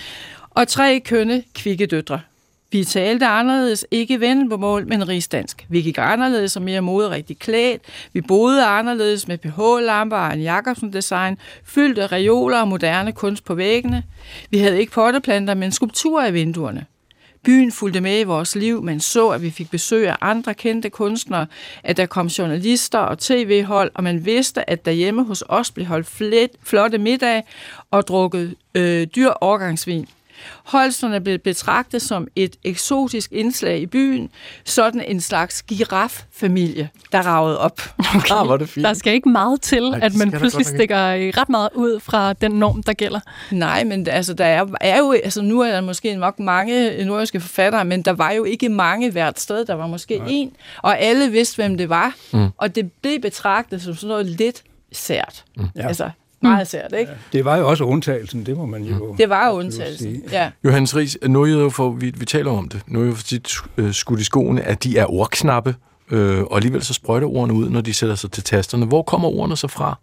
Og tre kønne, kvikke døtre. Vi talte anderledes, ikke vendelbomål, men rigsdansk. Vi gik anderledes og mere moderigtigt klædt. Vi boede anderledes med P H-lamper og en Jacobsen-design, fyldt af reoler og moderne kunst på væggene. Vi havde ikke potteplanter, men skulpturer i vinduerne. Byen fulgte med i vores liv, men så, at vi fik besøg af andre kendte kunstnere, at der kom journalister og tv-hold, og man vidste, at derhjemme hos os blev holdt flet, flotte middag og drukket øh, dyr årgangsvin. Holsterne blev betragtet som et eksotisk indslag i byen, sådan en slags giraffamilie, der ragede op. Okay. Ah, var det fint. Der skal ikke meget til, Ej, at man pludselig stikker ret meget ud fra den norm, der gælder. Nej, men altså, der er, er jo, altså nu er der måske nok mange nordjyske forfattere, men der var jo ikke mange hvert sted. Der var måske én, og alle vidste, hvem det var, mm. og det blev betragtet som sådan noget lidt sært. Mm. Ja. Altså, meget sært, ikke? Ja. Det var jo også undtagelsen, det må man jo... Det var jo undtagelsen, ja. Johannes Riis, nu er jo for, vi, vi taler om det, nu er jo for tit øh, skudt i skoene, at de er ordknappe, øh, og alligevel så sprøjter ordene ud, når de sætter sig til tasterne. Hvor kommer ordene så fra?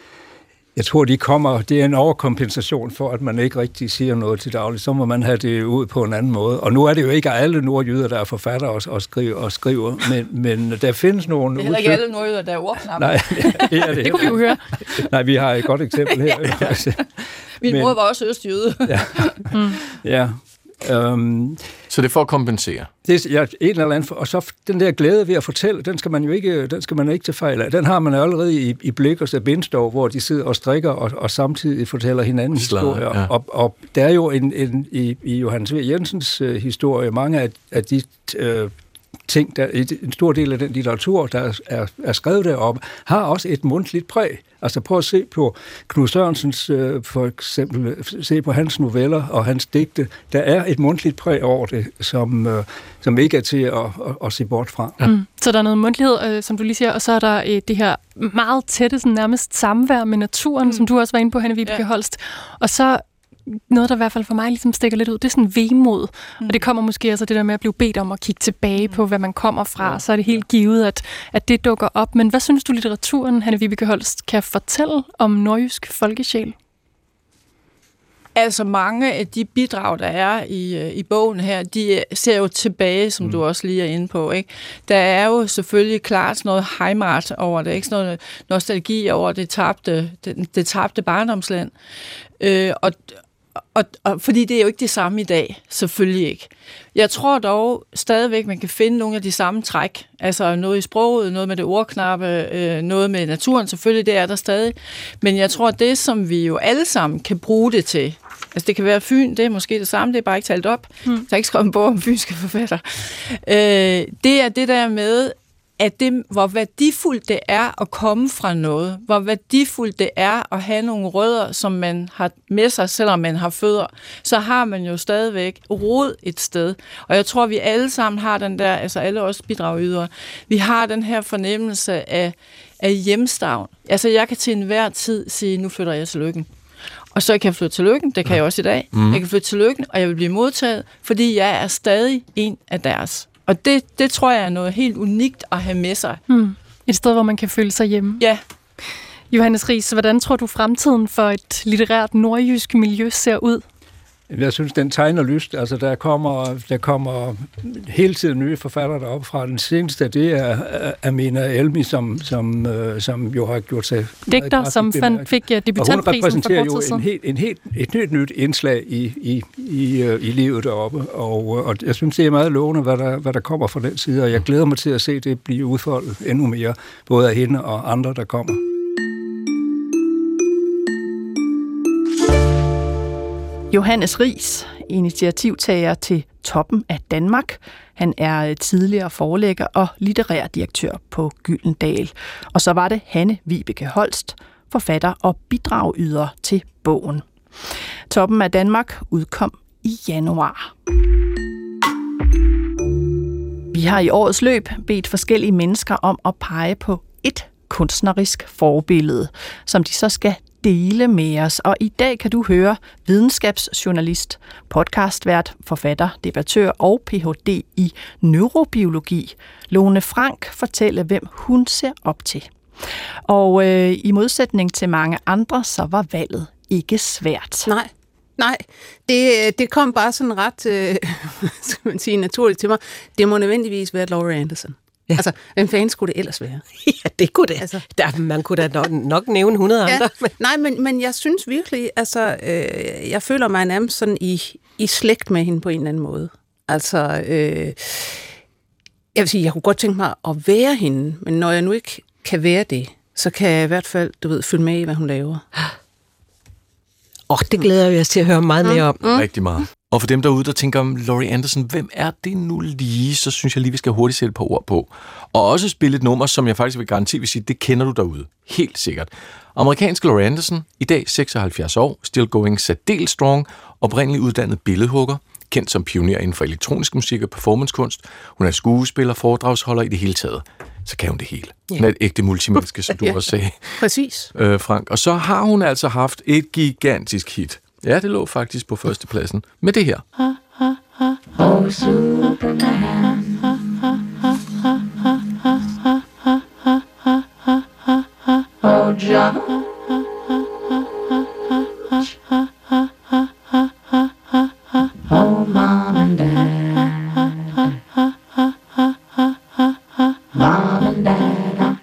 Jeg tror, de kommer, det er en overkompensation for, at man ikke rigtig siger noget til dagligt. Så må man have det ud på en anden måde. Og nu er det jo ikke alle nordjyder, der er forfattere og, og, skriver, og skriver, men, men der findes nogle... Det er heller ikke alle nordjyder, der er ordknappe. Nej, det er det. Det kunne vi jo høre. Nej, vi har et godt eksempel her. Min mor var også østjyde. Ja. mm. ja. Um, så det er for at kompensere? Det er ja, en eller anden, og så den der glæde ved at fortælle, den skal man jo ikke, den skal man ikke til fejl af. Den har man allerede i, i Blichers og Bindstorff, hvor de sidder og strikker og, og samtidig fortæller hinanden historier. Ja. Og, og der er jo en, en i, i Johannes V. Jensens uh, historie, mange af, af de uh, ting, der, en stor del af den litteratur, der er, er skrevet deroppe, har også et mundtligt præg. Altså prøv at se på Knud Sørensens, øh, for eksempel, se på hans noveller og hans digte. Der er et mundtligt præg over det, som, øh, som ikke er til at, at, at se bort fra. Ja. Mm. Så der er noget mundtlighed, øh, som du lige siger, og så er der øh, det her meget tætte, sådan nærmest samvær med naturen, mm. som du også var inde på, Hanne-Vibeke ja. Holst. Og så noget, der i hvert fald for mig ligesom stikker lidt ud, det er sådan vemod. Mm. Og det kommer måske altså det der med at blive bedt om at kigge tilbage mm. på, hvad man kommer fra. Ja. Så er det helt givet, at, at det dukker op. Men hvad synes du, litteraturen, Hanne-Vibeke Holst, kan fortælle om nordjysk folkesjæl? Altså mange af de bidrag, der er i, i bogen her, de ser jo tilbage, som mm. du også lige er inde på, ikke? Der er jo selvfølgelig klart sådan noget heimat over det, ikke? Sådan noget nostalgi over det tabte, det, det tabte barndomsland. Øh, og Og, og fordi det er jo ikke det samme i dag, selvfølgelig ikke. Jeg tror dog stadigvæk, man kan finde nogle af de samme træk. Altså noget i sproget, noget med det ordknappe, øh, noget med naturen, selvfølgelig, det er der stadig. Men jeg tror, det som vi jo alle sammen kan bruge det til, altså det kan være Fyn, det er måske det samme, det er bare ikke talt op. Hmm. Der er ikke skrevet en bog om fynske forfatter. Øh, det er det der med, at det, hvor værdifuldt det er at komme fra noget, hvor værdifuldt det er at have nogle rødder, som man har med sig, selvom man har fødder, så har man jo stadigvæk rod et sted. Og jeg tror, vi alle sammen har den der, altså alle os bidragydere, vi har den her fornemmelse af, af hjemstavn. Altså jeg kan til enhver tid sige, nu flytter jeg til Løkken. Og så kan jeg flytte til Løkken, det kan jeg også i dag. Mm. Jeg kan flytte til Løkken, og jeg vil blive modtaget, fordi jeg er stadig en af deres. Og det, det tror jeg er noget helt unikt at have med sig. Hmm. Et sted, hvor man kan føle sig hjemme. Ja. Johannes Riis, hvordan tror du fremtiden for et litterært nordjysk miljø ser ud? Jeg synes, den tegner lyst. Altså, der kommer, der kommer hele tiden nye forfattere deroppe fra. Den seneste, det er Amina Elmi, som, som, øh, som jo har gjort sig... Digter, som fandt, fik uh, debutantprisen for kort tid siden. Og hun repræsenterer jo en helt, en helt, et nyt nyt indslag i, i, i, uh, i livet deroppe. Og, og jeg synes, det er meget lovende, hvad der, hvad der kommer fra den side. Og jeg glæder mig til at se det blive udfoldet endnu mere, både af hende og andre, der kommer. Johannes Riis, initiativtager til Toppen af Danmark. Han er tidligere forlægger og litterær direktør på Gyldendal. Og så var det Hanne Vibeke Holst, forfatter og bidragyder til bogen. Toppen af Danmark udkom i januar. Vi har i årets løb bedt forskellige mennesker om at pege på et kunstnerisk forbillede, som de så skal dele med os. Og i dag kan du høre videnskabsjournalist, podcastvært, forfatter, debattør og P H D i neurobiologi, Lone Frank, fortælle, hvem hun ser op til. Og øh, i modsætning til mange andre, så var valget ikke svært. Nej. Nej, det, det kom bare sådan ret, øh, skal man sige, naturligt til mig. Det må nødvendigvis være Laurie Anderson. Ja. Altså, hvem fanden skulle det ellers være? Ja, det kunne det. Altså, der, man kunne da nok, nok nævne hundrede ja, andre. Nej, men, men jeg synes virkelig, altså, øh, jeg føler mig nærmest sådan i, i slægt med hende på en eller anden måde. Altså, øh, jeg vil sige, jeg kunne godt tænke mig at være hende, men når jeg nu ikke kan være det, så kan jeg i hvert fald, du ved, følge med i, hvad hun laver. Åh, oh, det glæder jeg os til at høre meget mere om. Mm. Rigtig meget. Og for dem derude, der tænker om Laurie Anderson, hvem er det nu lige? Så synes jeg lige, vi skal hurtigt sætte et par ord på. Og også spille et nummer, som jeg faktisk vil garantere vil sige, det kender du derude. Helt sikkert. Amerikansk Laurie Anderson, i dag seksoghalvfjerds år, still going særdeles strong, oprindeligt uddannet billedhugger, kendt som pioner inden for elektronisk musik og performancekunst. Hun er skuespiller, foredragsholder i det hele taget. Så kan hun det hele. Yeah. Hun er et ægte multimenneske, som du ja. også sagde. Præcis. Øh, Frank. Og så har hun altså haft et gigantisk hit. Ja, det lå faktisk på førstepladsen med det her. Oh, Superman. Oh, John. Oh, Mom and Dad. Mom and Dad.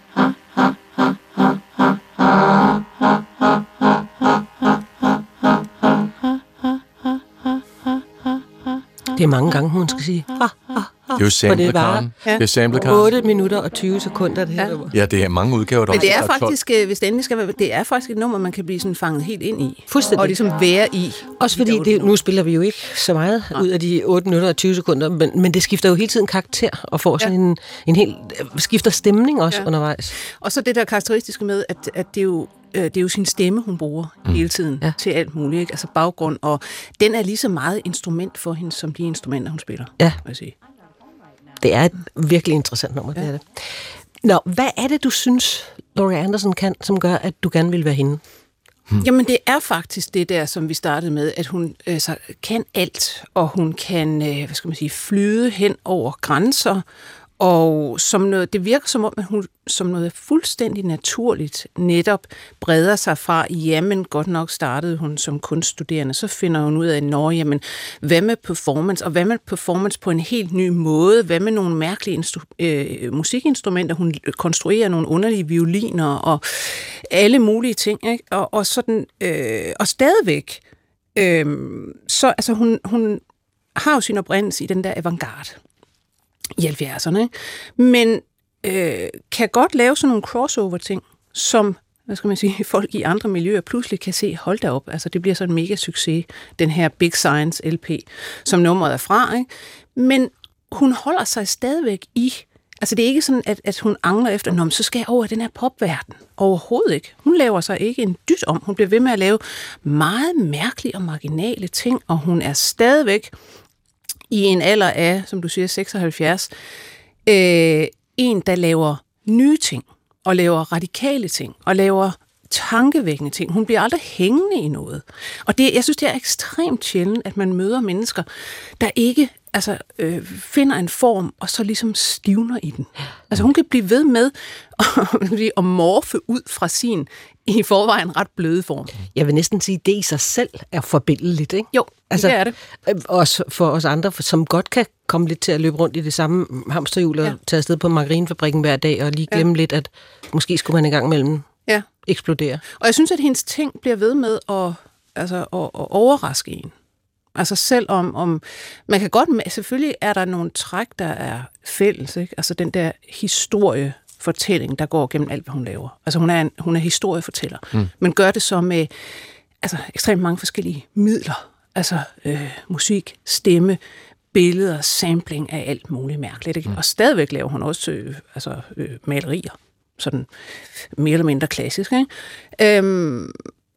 Det er mange gange, hun skal sige. Ah, ah, ah. Det er jo samplerkaren. Ja. Det er samplerkaren. otte minutter og tyve sekunder, det her. Ja, det er mange udgaver, der Men det er faktisk, hvis det endelig skal være, det er faktisk et nummer, man kan blive sådan fanget helt ind i. Fuldstændig. Og ligesom være i. Også fordi, det, nu spiller vi jo ikke så meget ja. ud af de otte minutter og tyve sekunder, men, men det skifter jo hele tiden karakter, og får sådan ja. en, en helt, skifter stemning også ja. undervejs. Og så det der karakteristiske med, at, at det er jo det er jo sin stemme, hun bruger mm. hele tiden ja. til alt muligt, ikke? Altså baggrund, og den er lige så meget instrument for hende, som de instrumenter, hun spiller. Ja, jeg sige. Det er et virkelig interessant nummer, ja. det er det. Nå, hvad er det, du synes, Laurie Anderson kan, som gør, at du gerne vil være hende? Hmm. Jamen, det er faktisk det der, som vi startede med, at hun øh, så kan alt, og hun kan, øh, hvad skal man sige, flyde hen over grænser, og som noget, det virker som om, at hun som noget fuldstændig naturligt netop breder sig fra, jamen godt nok startede hun som kunststuderende, så finder hun ud af, nå, jamen, hvad med performance, og hvad med performance på en helt ny måde, hvad med nogle mærkelige instru- øh, musikinstrumenter, hun konstruerer nogle underlige violiner, og alle mulige ting, ikke? Og, og sådan, øh, og stadigvæk, øh, så, altså hun, hun har jo sin oprindelse i den der avantgarde, i halvfjerdserne, ikke? Men øh, kan godt lave sådan nogle crossover-ting, som, hvad skal man sige, folk i andre miljøer pludselig kan se, hold da op, altså det bliver så en mega succes, den her Big Science L P, som nummeret er fra, ikke? Men hun holder sig stadigvæk i, altså det er ikke sådan, at, at hun angler efter, nå, så skal jeg over den her popverden. Overhovedet ikke. Hun laver sig ikke en dyt om. Hun bliver ved med at lave meget mærkelige og marginale ting, og hun er stadigvæk i en alder af, som du siger, seksoghalvfjerds, øh, en, der laver nye ting, og laver radikale ting, og laver tankevækkende ting. Hun bliver aldrig hængende i noget. Og det, jeg synes, det er ekstremt sjældent, at man møder mennesker, der ikke altså, øh, finder en form, og så ligesom stivner i den. Altså hun kan blive ved med at, at morfe ud fra sin i forvejen ret bløde form. Jeg vil næsten sige, at det i sig selv er forbindeligt, ikke? Jo, altså, det er det. Også for os andre, som godt kan komme lidt til at løbe rundt i det samme hamsterhjul og ja. tage afsted på margarinefabrikken hver dag, og lige glemme ja. lidt, at måske skulle man en gang imellem ja. eksplodere. Og jeg synes, at hendes ting bliver ved med at, altså, at, at overraske en. Altså selvom om, man kan godt, med, selvfølgelig er der nogle træk, der er fælles, ikke? Altså den der historiefortælling, der går gennem alt, hvad hun laver. Altså hun er, en, hun er historiefortæller, mm. men gør det så med altså, ekstremt mange forskellige midler. Altså øh, musik, stemme, billeder, sampling af alt muligt mærkeligt. Ikke? Mm. Og stadigvæk laver hun også øh, altså, øh, malerier, sådan mere eller mindre klassisk. Ikke? Øhm,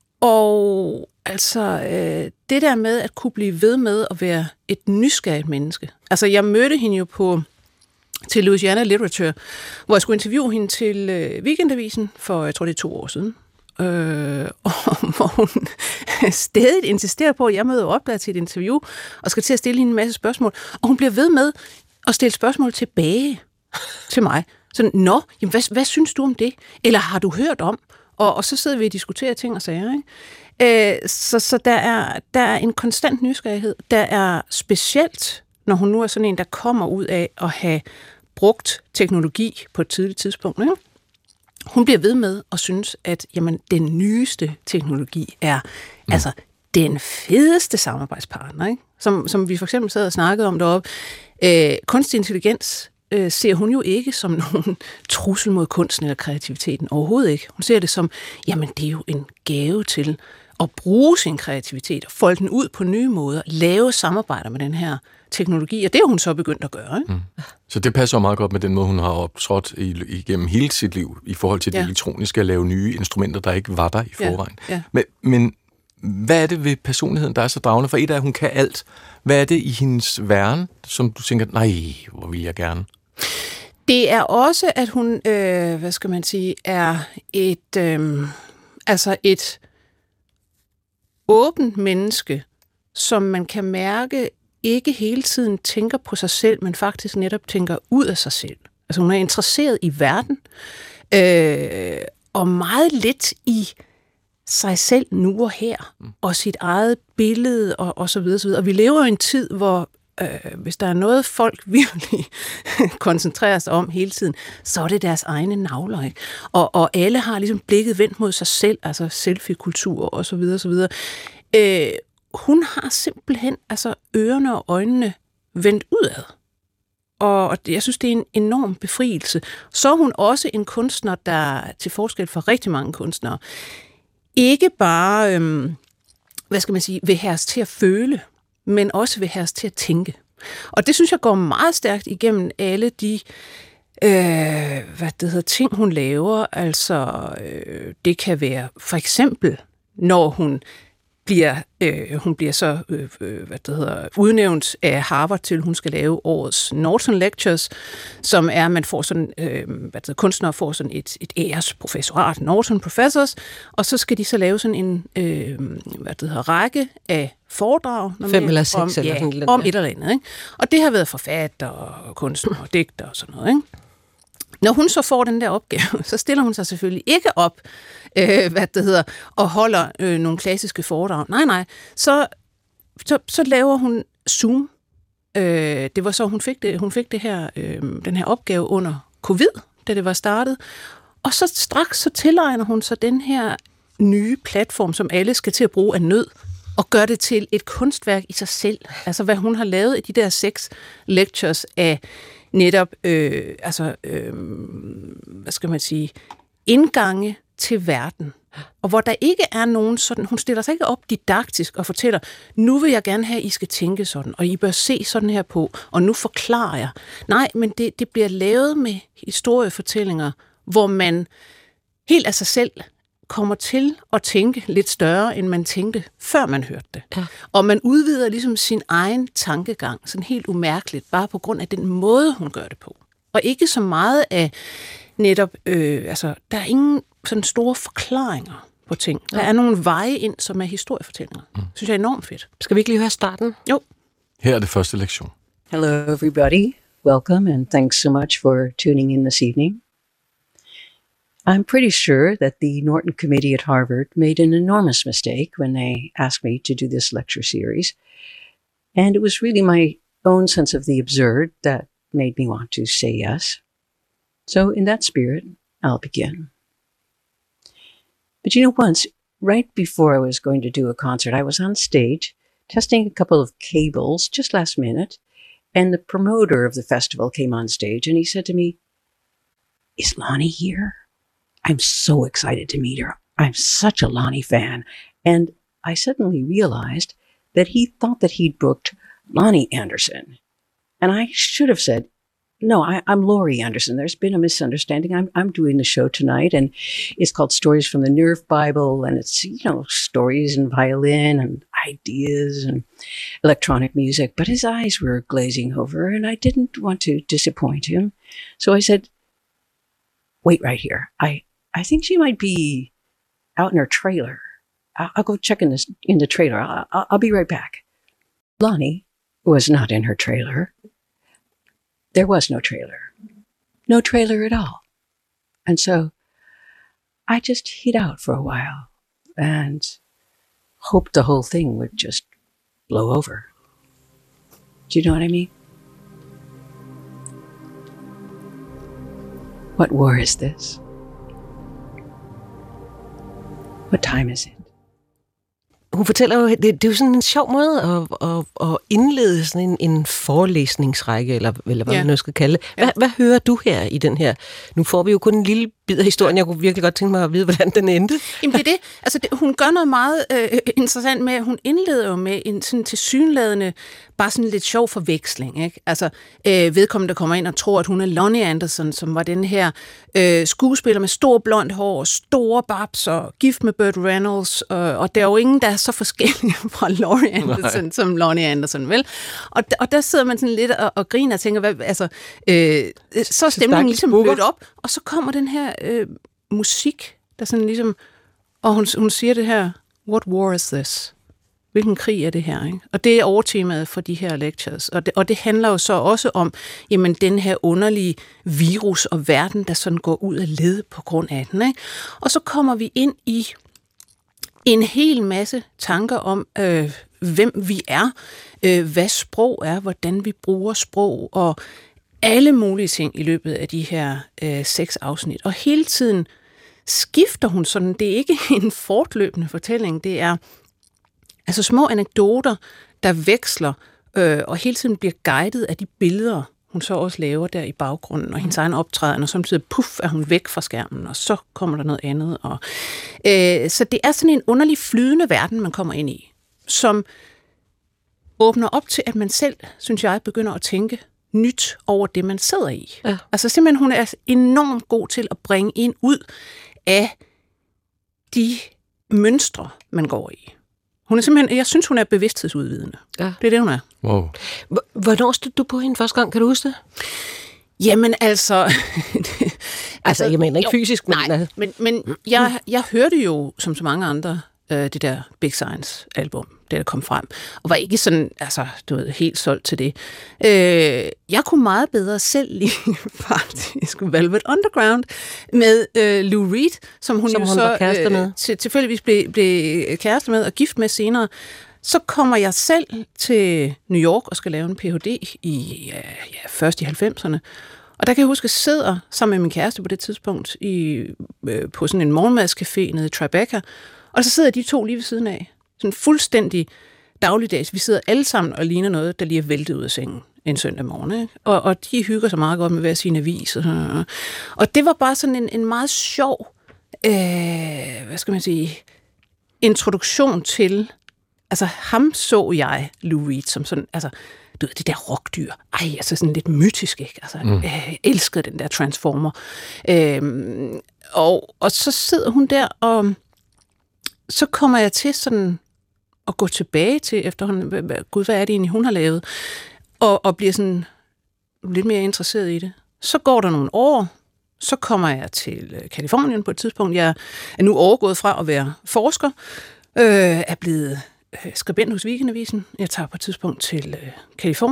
og altså, øh, det der med at kunne blive ved med at være et nysgerrigt menneske. Altså, jeg mødte hende jo på til Louisiana Literature, hvor jeg skulle interviewe hende til øh, Weekendavisen for, jeg tror det er to år siden. Øh, og hvor hun stadig insisterer på, at jeg møder op der til et interview, og skal til at stille hende en masse spørgsmål. Og hun bliver ved med at stille spørgsmål tilbage til mig. Sådan, nå, jamen, hvad, hvad synes du om det? Eller har du hørt om? Og, og så sidder vi og diskuterer ting og sager, ikke? Øh, så så der, er, der er en konstant nysgerrighed. Der er specielt, når hun nu er sådan en, der kommer ud af at have brugt teknologi på et tidligt tidspunkt, ikke? Hun bliver ved med at synes, at jamen, den nyeste teknologi er mm. altså den fedeste samarbejdspartner, ikke? Som, som vi for eksempel sad og snakkede om deroppe. Øh, kunstig intelligens øh, ser hun jo ikke som nogen trussel mod kunsten eller kreativiteten. Overhovedet ikke. Hun ser det som, jamen det er jo en gave til at bruge sin kreativitet og folde den ud på nye måder, lave samarbejder med den her teknologi, og det har hun så begyndt at gøre. Ikke? Mm. Så det passer meget godt med den måde, hun har optrådt igennem hele sit liv, i forhold til det ja. elektroniske, at lave nye instrumenter, der ikke var der i forvejen. Ja. Ja. Men, men hvad er det ved personligheden, der er så dragende? For et af, at hun kan alt. Hvad er det i hendes væren, som du tænker, nej, hvor vil jeg gerne? Det er også, at hun, øh, hvad skal man sige, er et, øh, altså et åbent menneske, som man kan mærke ikke hele tiden tænker på sig selv, men faktisk netop tænker ud af sig selv. Altså hun er interesseret i verden, øh, og meget lidt i sig selv nu og her, mm. og sit eget billede, og, og så videre, så videre. Og vi lever i en tid, hvor øh, hvis der er noget, folk virkelig koncentrerer sig om hele tiden, så er det deres egne navler, ikke? Og, og alle har ligesom blikket vendt mod sig selv, altså selfie-kultur, og så videre, så videre. Øh, Hun har simpelthen altså ørerne og øjnene vendt udad. Og jeg synes, det er en enorm befrielse. Så er hun også en kunstner, der til forskel fra rigtig mange kunstnere, ikke bare, øhm, hvad skal man sige, vil herres til at føle, men også vil herres til at tænke. Og det synes jeg går meget stærkt igennem alle de øh, hvad det hedder, ting, hun laver. Altså, øh, det kan være for eksempel, når hun bliver, øh, hun bliver så øh, hvad det hedder, udnævnt af Harvard til, hun skal lave årets Norton Lectures, som er, man får sådan, øh, hvad det hedder, kunstnere får sådan et, et æresprofessorat, Norton Professors, og så skal de så lave sådan en øh, hvad det hedder, række af foredrag Fem eller seks om, eller ja, sådan om et eller andet. Ikke? Og det har været forfatter og kunstner og digter og sådan noget, ikke? Når hun så får den der opgave, så stiller hun sig selvfølgelig ikke op, øh, hvad det hedder, og holder øh, nogle klassiske foredrag. Nej, nej. Så, så, så laver hun Zoom. Øh, det var så, hun fik, det, hun fik det her, øh, den her opgave under covid, da det var startet. Og så straks så tilegner hun så den her nye platform, som alle skal til at bruge af nød, og gør det til et kunstværk i sig selv. Altså, hvad hun har lavet i de der seks lectures af netop, øh, altså, øh, hvad skal man sige, indgange til verden. Og hvor der ikke er nogen sådan, hun stiller sig ikke op didaktisk og fortæller, nu vil jeg gerne have, at I skal tænke sådan, og I bør se sådan her på, og nu forklarer jeg. Nej, men det, det bliver lavet med historiefortællinger, hvor man helt af sig selv kommer til at tænke lidt større, end man tænkte, før man hørte det. Ja. Og man udvider ligesom sin egen tankegang, sådan helt umærkeligt, bare på grund af den måde, hun gør det på. Og ikke så meget af netop, øh, altså, der er ingen sådan store forklaringer på ting. Der ja. er nogle veje ind, som er historiefortællinger. Mm. Synes jeg er enormt fedt. Skal vi ikke lige høre starten? Jo. Her er det første lektion. Hello, everybody. Welcome, and thanks so much for tuning in this evening. I'm pretty sure that the Norton Committee at Harvard made an enormous mistake when they asked me to do this lecture series, and it was really my own sense of the absurd that made me want to say yes. So in that spirit, I'll begin. But you know, once, right before I was going to do a concert, I was on stage testing a couple of cables just last minute, and the promoter of the festival came on stage and he said to me, "Is Lonnie here? I'm so excited to meet her. I'm such a Lonnie fan." And I suddenly realized that he thought that he'd booked Lonnie Anderson. And I should have said, "No, I, I'm Laurie Anderson. There's been a misunderstanding. I'm I'm doing the show tonight, and it's called Stories from the Nerve Bible, and it's, you know, stories and violin and ideas and electronic music." But his eyes were glazing over, and I didn't want to disappoint him. So I said, "Wait right here. I, I think she might be out in her trailer. I'll, I'll go check in, this, in the trailer. I'll, I'll, I'll be right back." Lonnie was not in her trailer. There was no trailer. No trailer at all. And so I just hid out for a while and hoped the whole thing would just blow over. Do you know what I mean? What war is this? What time is it? Hun fortæller jo, det, det er jo sådan en sjov måde at, at, at indlede sådan en, en forelæsningsrække, eller, eller hvad ja. man nu skal kalde det. Hvad, ja. hvad hører du her i den her? Nu får vi jo kun en lille bid af historien. Jeg kunne virkelig godt tænke mig at vide, hvordan den endte. Jamen det er det. Altså, det, hun gør noget meget øh, interessant med, hun indleder jo med en sådan tilsyneladende, bare sådan lidt sjov forveksling, ikke? Altså, øh, vedkommende, der kommer ind og tror, at hun er Lonnie Anderson, som var den her øh, skuespiller med stor blond hår, store babs og gift med Burt Reynolds, øh, og der er jo ingen, der er så forskellige fra Laurie Anderson, Nej. som Lonnie Anderson, vel? Og, og der sidder man sådan lidt og, og griner og tænker, hvad, altså, øh, så er stemningen ligesom blødt op, og så kommer den her øh, musik, der sådan ligesom, og hun, hun siger det her, "What war is this?" Hvilken krig er det her, ikke? Og det er overtemaet for de her lectures. Og det, og det handler jo så også om, jamen, den her underlige virus og verden, der sådan går ud af led på grund af den, ikke? Og så kommer vi ind i en hel masse tanker om, øh, hvem vi er, øh, hvad sprog er, hvordan vi bruger sprog, og alle mulige ting i løbet af de her øh, seks afsnit. Og hele tiden skifter hun sådan, det er ikke en fortløbende fortælling, det er altså små anekdoter, der veksler, øh, og hele tiden bliver guidet af de billeder, hun så også laver der i baggrunden, og hendes egen optræden, og samtidig puff, er hun væk fra skærmen, og så kommer der noget andet. Og, øh, så det er sådan en underlig flydende verden, man kommer ind i, som åbner op til, at man selv, synes jeg, begynder at tænke nyt over det, man sidder i. Ja. Altså simpelthen, hun er enormt god til at bringe en ud af de mønstre, man går i. Hun er simpelthen, jeg synes, hun er bevidsthedsudvidende. Ja. Det er det, hun er. Wow. Hvornår stødte du på hende første gang? Kan du huske det? Jamen altså... altså, altså, jeg mener ikke jo, fysisk, men... Nej, men, men jeg, jeg hørte jo, som så mange andre, øh, det der Big Science album, det der kom frem, og var ikke sådan, altså, du ved, helt solgt til det. Øh, jeg kunne meget bedre selv lide faktisk Velvet Underground med øh, Lou Reed, som hun som jo hun så øh, med. Til, tilfældigvis blev, blev kæreste med og gift med senere. Så kommer jeg selv til New York og skal lave en P H D i ja, ja, først i halvfemserne. Og der kan jeg huske, at jeg sidder sammen med min kæreste på det tidspunkt i, øh, på sådan en morgenmadscafé nede i Tribeca, og så sidder de to lige ved siden af. Sådan fuldstændig dagligdags. Vi sidder alle sammen og ligner noget, der lige er væltet ud af sengen en søndag morgen. Ikke? Og, og de hygger sig meget godt med hver sin avis. Og, og det var bare sådan en, en meget sjov, øh, hvad skal man sige, introduktion til, altså ham så jeg, Lou Reed, som sådan, altså, du ved, det der rockdyr. Ej, altså sådan lidt mytisk, ikke? Altså, mm. øh, elskede den der Transformer. Øh, og, og så sidder hun der, og så kommer jeg til sådan at gå tilbage til efterhånden, gud, hvad er det egentlig, hun har lavet, og, og bliver sådan lidt mere interesseret i det. Så går der nogle år, så kommer jeg til Californien på et tidspunkt. Jeg er nu overgået fra at være forsker, øh, er blevet skribent hos Weekendavisen. Jeg tager på et tidspunkt til Californien,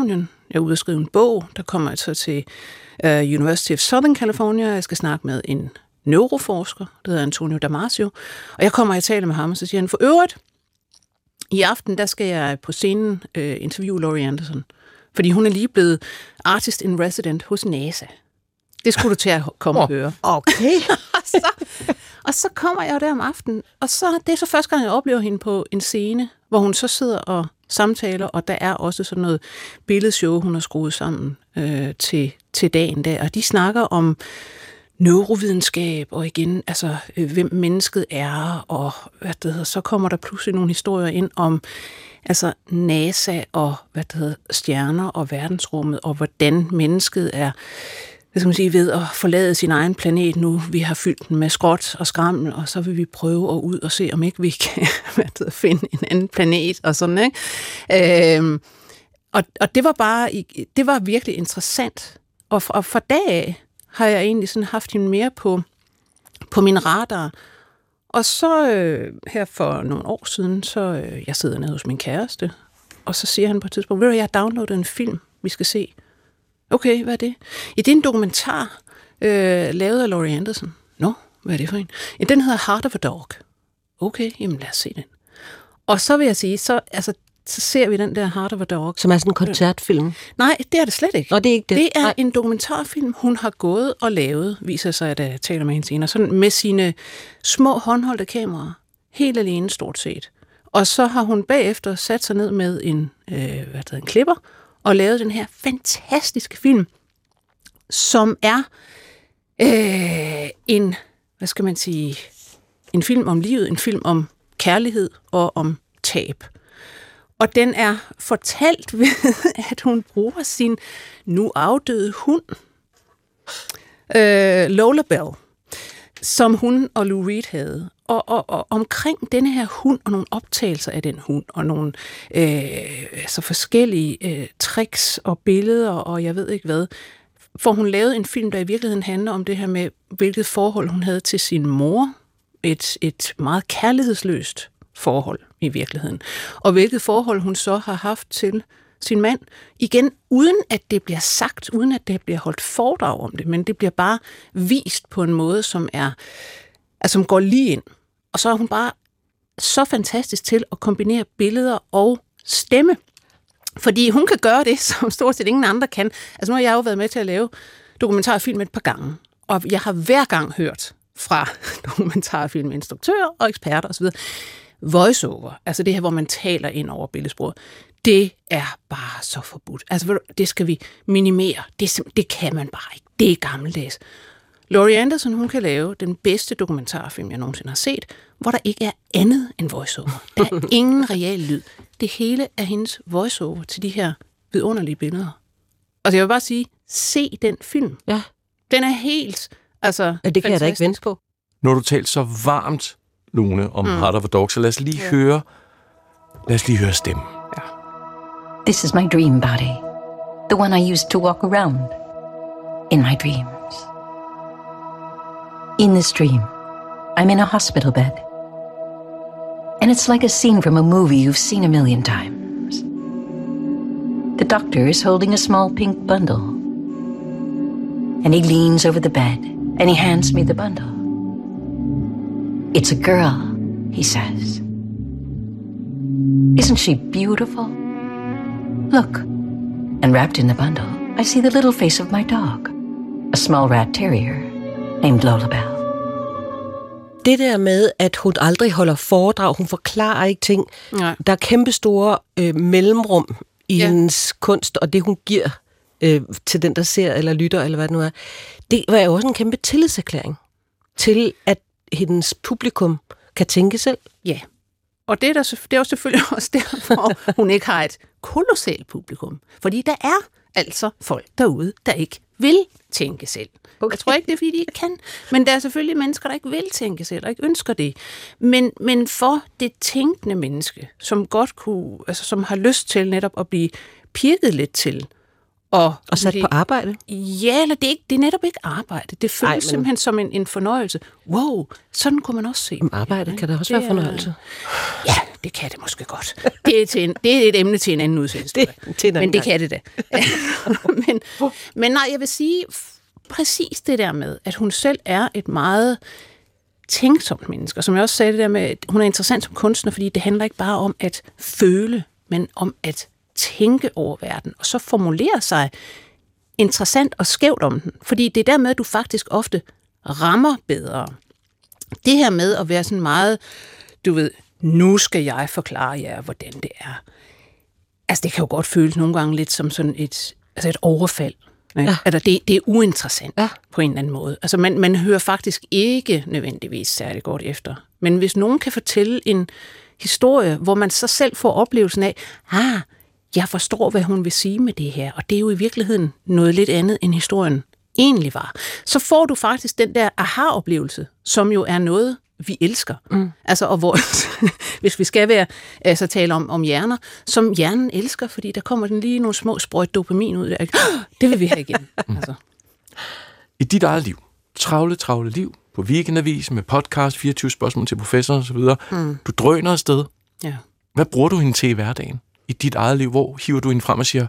Jeg er ude at skrive en bog. Der kommer jeg så til uh, University of Southern California. Jeg skal snakke med en neuroforsker, der hedder Antonio Damasio. Og jeg kommer og taler med ham, og så siger han, for øvrigt, i aften, der skal jeg på scenen øh, interviewe Laurie Anderson. Fordi hun er lige blevet artist in resident hos NASA. Det skulle du til at komme oh. og høre. Okay. og, så, og så kommer jeg der om aftenen, og så det er så første gang, jeg oplever hende på en scene, hvor hun så sidder og samtaler, og der er også sådan noget billedshow, hun har skruet sammen øh, til, til dagen der. Og de snakker om neurovidenskab, og igen, altså, øh, hvem mennesket er, og hvad det hedder, så kommer der pludselig nogle historier ind om altså NASA og hvad det hedder, stjerner og verdensrummet, og hvordan mennesket er, hvad skal man sige, ved at forlade sin egen planet nu. Vi har fyldt den med skrot og skrammel, og så vil vi prøve at ud og se, om ikke vi kan hvad det hedder, finde en anden planet, og sådan, ikke? Øhm, og, og det var bare, det var virkelig interessant. Og, og fra dag af har jeg egentlig sådan haft hende mere på, på min radar. Og så øh, her for nogle år siden, så øh, jeg sidder nede hos min kæreste, og så siger han på et tidspunkt, ved du, jeg har downloadet en film, vi skal se. Okay, hvad er det? Ja, det er en dokumentar, øh, lavet af Laurie Anderson. Nå, hvad er det for en? Ja, den hedder Heart of a Dog. Okay, jamen lad os se den. Og så vil jeg sige, så, altså, så ser vi den der Heart of a Dog. Som er sådan en koncertfilm? Nej, det er det slet ikke. Nå, det er ikke det. Det er Nej. en dokumentarfilm, hun har gået og lavet, viser sig, at jeg taler med hende senere, sådan med sine små håndholdte kameraer, helt alene stort set. Og så har hun bagefter sat sig ned med en, øh, hvad hedder, en klipper, og lavet den her fantastiske film, som er øh, en, hvad skal man sige, en film om livet, en film om kærlighed og om tab. Og den er fortalt ved, at hun bruger sin nu afdøde hund, øh, Lola Bell, som hun og Lou Reed havde. Og, og, og omkring denne her hund, og nogle optagelser af den hund, og nogle øh, altså forskellige øh, tricks og billeder, og jeg ved ikke hvad, for hun lavede en film, der i virkeligheden handler om det her med, hvilket forhold hun havde til sin mor. Et, et meget kærlighedsløst forhold i virkeligheden. Og hvilket forhold hun så har haft til sin mand. Igen, uden at det bliver sagt, uden at det bliver holdt foredrag om det, men det bliver bare vist på en måde, som er, altså, som går lige ind. Og så er hun bare så fantastisk til at kombinere billeder og stemme. Fordi hun kan gøre det, som stort set ingen andre kan. Altså nu har jeg jo været med til at lave dokumentarfilm et par gange. Og jeg har hver gang hørt fra dokumentarfilminstruktører og eksperter osv. Voiceover, altså det her, hvor man taler ind over billedsproget, det er bare så forbudt. Altså det skal vi minimere. Det, det kan man bare ikke. Det er gammeldags. Laurie Anderson, hun kan lave den bedste dokumentarfilm, jeg nogensinde har set, hvor der ikke er andet end voiceover. Der er ingen reel lyd. Det hele er hendes voiceover til de her vidunderlige billeder. Og jeg vil bare sige, se den film. Ja. Den er helt, altså, ja, det kan fantastisk. Jeg da ikke vente på. Nu har du talt så varmt, Lone, om mm. Heart of a Dog, så lad os lige yeah. høre, lad os lige høre stemmen. Ja. This is my dream body. The one I used to walk around in my dreams. In this dream, I'm in a hospital bed. And it's like a scene from a movie you've seen a million times. The doctor is holding a small pink bundle. And he leans over the bed and he hands me the bundle. It's a girl, he says. Isn't she beautiful? Look. And wrapped in the bundle, I see the little face of my dog, a small rat terrier named Lola Bell. Det der med, at hun aldrig holder foredrag, hun forklarer ikke ting. Nej. Der er kæmpe store øh, mellemrum i ja. hendes kunst, og det hun giver øh, til den, der ser eller lytter, eller hvad det nu er. Det var jo også en kæmpe tillidserklæring til, at hendes publikum kan tænke selv. Ja, og det er, der, det er jo selvfølgelig også derfor, hun ikke har et kolossalt publikum. Fordi der er altså folk derude, der ikke vil tænke selv. Okay. Jeg tror ikke, det er, fordi de ikke kan. Men der er selvfølgelig mennesker, der ikke vil tænke selv, og ikke ønsker det. Men, men for det tænkende menneske, som godt kunne, altså som har lyst til netop at blive pirket lidt til, Og, og sat det, på arbejde? Ja, eller det er, ikke, det er netop ikke arbejde. Det føles Ej, men... simpelthen som en, en fornøjelse. Wow, sådan kunne man også se. Jamen, arbejde kan da også det være fornøjelse. Er, ja, det kan det måske godt. Det er, til en, det er et emne til en anden udsendelse. Det, til men det kan det da. men, men nej, jeg vil sige præcis det der med, at hun selv er et meget tænksomt menneske. Og som jeg også sagde det der med, at hun er interessant som kunstner, fordi det handler ikke bare om at føle, men om at tænke over verden, og så formulere sig interessant og skævt om den. Fordi det er dermed, at du faktisk ofte rammer bedre. Det her med at være sådan meget, du ved, nu skal jeg forklare jer, hvordan det er. Altså, det kan jo godt føles nogle gange lidt som sådan et, altså et overfald. Ja. Altså, det, det er uinteressant ja. på en eller anden måde. Altså, man, man hører faktisk ikke nødvendigvis særlig godt efter. Men hvis nogen kan fortælle en historie, hvor man så selv får oplevelsen af, ah, jeg forstår, hvad hun vil sige med det her, og det er jo i virkeligheden noget lidt andet, end historien egentlig var. Så får du faktisk den der aha-oplevelse, som jo er noget, vi elsker. Mm. Altså, og hvor, hvis vi skal være, altså tale om, om hjerner, som hjernen elsker, fordi der kommer den lige nogle små sprøjt dopamin ud der. Det vil vi have igen. Altså. I dit eget liv, travle, travle liv, på Weekendavis med podcast, fireogtyve spørgsmål til professoren osv., mm. du drøner afsted. Ja. Hvad bruger du hende til i hverdagen? I dit eget liv, hvor hiver du hende frem og siger,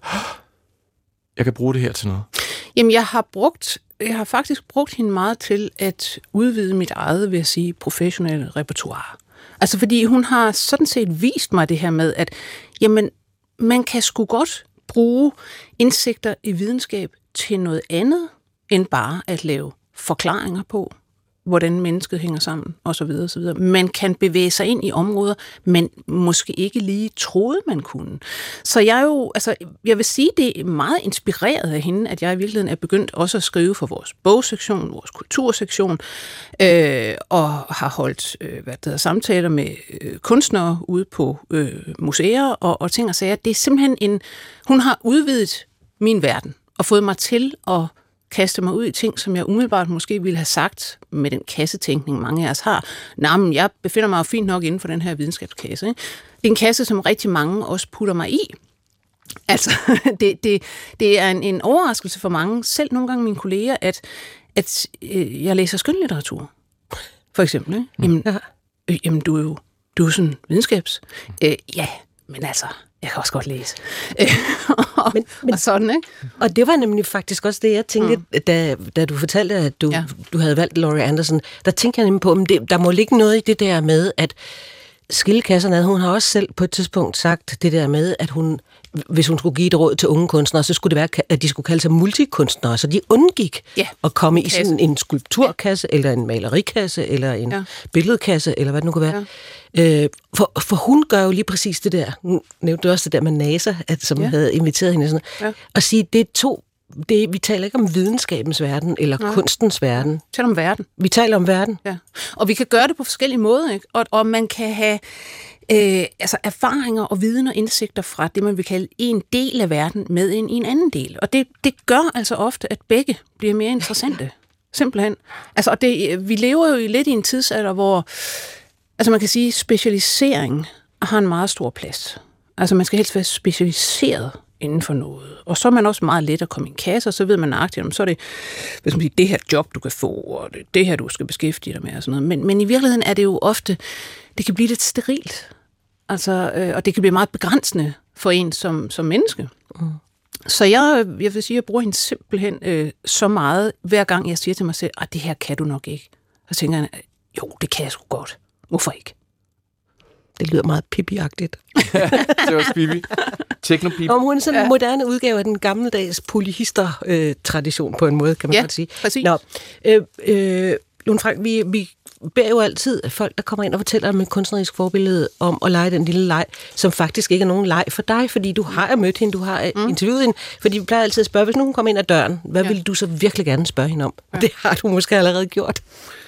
jeg kan bruge det her til noget? Jamen, jeg har brugt, jeg har faktisk brugt hende meget til at udvide mit eget, vil jeg sige, professionelle repertoire. Altså, fordi hun har sådan set vist mig det her med, at jamen, man kan sgu godt bruge indsigter i videnskab til noget andet, end bare at lave forklaringer på, hvordan mennesket hænger sammen, osv. osv. Man kan bevæge sig ind i områder, man måske ikke lige troede, man kunne. Så jeg er jo, altså, jeg vil sige, det er meget inspireret af hende, at jeg i virkeligheden er begyndt også at skrive for vores bogsektion, vores kultursektion, øh, og har holdt øh, hvad det hedder, samtaler med øh, kunstnere ude på øh, museer og, og ting og sager. Det er simpelthen en, hun har udvidet min verden og fået mig til at kaste mig ud i ting, som jeg umiddelbart måske ville have sagt med den kassetænkning, mange af os har. Nej, men jeg befinder mig jo fint nok inden for den her videnskabskasse. Ikke? Det er en kasse, som rigtig mange også putter mig i. Altså, det, det, det er en, en overraskelse for mange, selv nogle gange mine kolleger, at, at øh, jeg læser skønlitteratur. For eksempel. Ikke? Jamen, øh, jamen, du er jo du er sådan videnskabs. Øh, ja, men altså, jeg kan også godt læse. og, men, men, og sådan, ikke? Og det var nemlig faktisk også det, jeg tænkte, mm. da, da du fortalte, at du, ja. du havde valgt Laurie Anderson. Der tænkte jeg nemlig på, om det, der må ligge noget i det der med, at skillekasserne, hun har også selv på et tidspunkt sagt det der med, at hun, hvis hun skulle give et råd til unge kunstnere, så skulle det være, at de skulle kalde sig multikunstnere, så de undgik ja. at komme i sådan en skulpturkasse, ja. eller en malerikasse, eller en ja. billedkasse, eller hvad det nu kan være. Ja. Øh, for, for hun gør jo lige præcis det der, nu nævnte du også det der med NASA, at, som ja. havde inviteret hende, sådan, ja. og sige, det er to, det, vi taler ikke om videnskabens verden, eller ja. kunstens verden. Vi taler om verden. Vi taler om verden. Ja. Og vi kan gøre det på forskellige måder, ikke? Og, og man kan have øh, altså erfaringer og viden og indsigter fra det, man vil kalde en del af verden med en, en anden del. Og det, det gør altså ofte, at begge bliver mere interessante. Simpelthen. Altså, og det, vi lever jo lidt i en tidsalder, hvor altså man kan sige, specialisering har en meget stor plads. Altså man skal helst være specialiseret inden for noget. Og så er man også meget let at komme i en kasse, og så ved man nøjagtigt, så er det, hvis man siger, det her job, du kan få, og det, det her, du skal beskæftige dig med, og sådan noget. Men, men i virkeligheden er det jo ofte, det kan blive lidt sterilt. Altså, øh, og det kan blive meget begrænsende for en som, som menneske. Mm. Så jeg, jeg vil sige, jeg bruger hende simpelthen øh, så meget, hver gang jeg siger til mig selv, at det her kan du nok ikke. Så tænker jeg, jo, det kan jeg sgu godt. Hvorfor ikke? Det lyder meget Pippi-agtigt. Det var Pippi. Techno-Pippi. Og hun er sådan en ja. moderne udgave af den gammeldags polyhister-tradition på en måde, kan man ja, godt sige. Præcis. Nå, øh, øh, Lone Frank, vi, vi beder jo altid folk, der kommer ind og fortæller om et kunstnerisk forbillede, om at lege den lille leg, som faktisk ikke er nogen leg for dig, fordi du har mødt hende, du har mm. interviewet hende, fordi vi plejer altid at spørge, hvis nogen kommer ind ad døren, hvad ja. vil du så virkelig gerne spørge hende om? Ja. Det har du måske allerede gjort.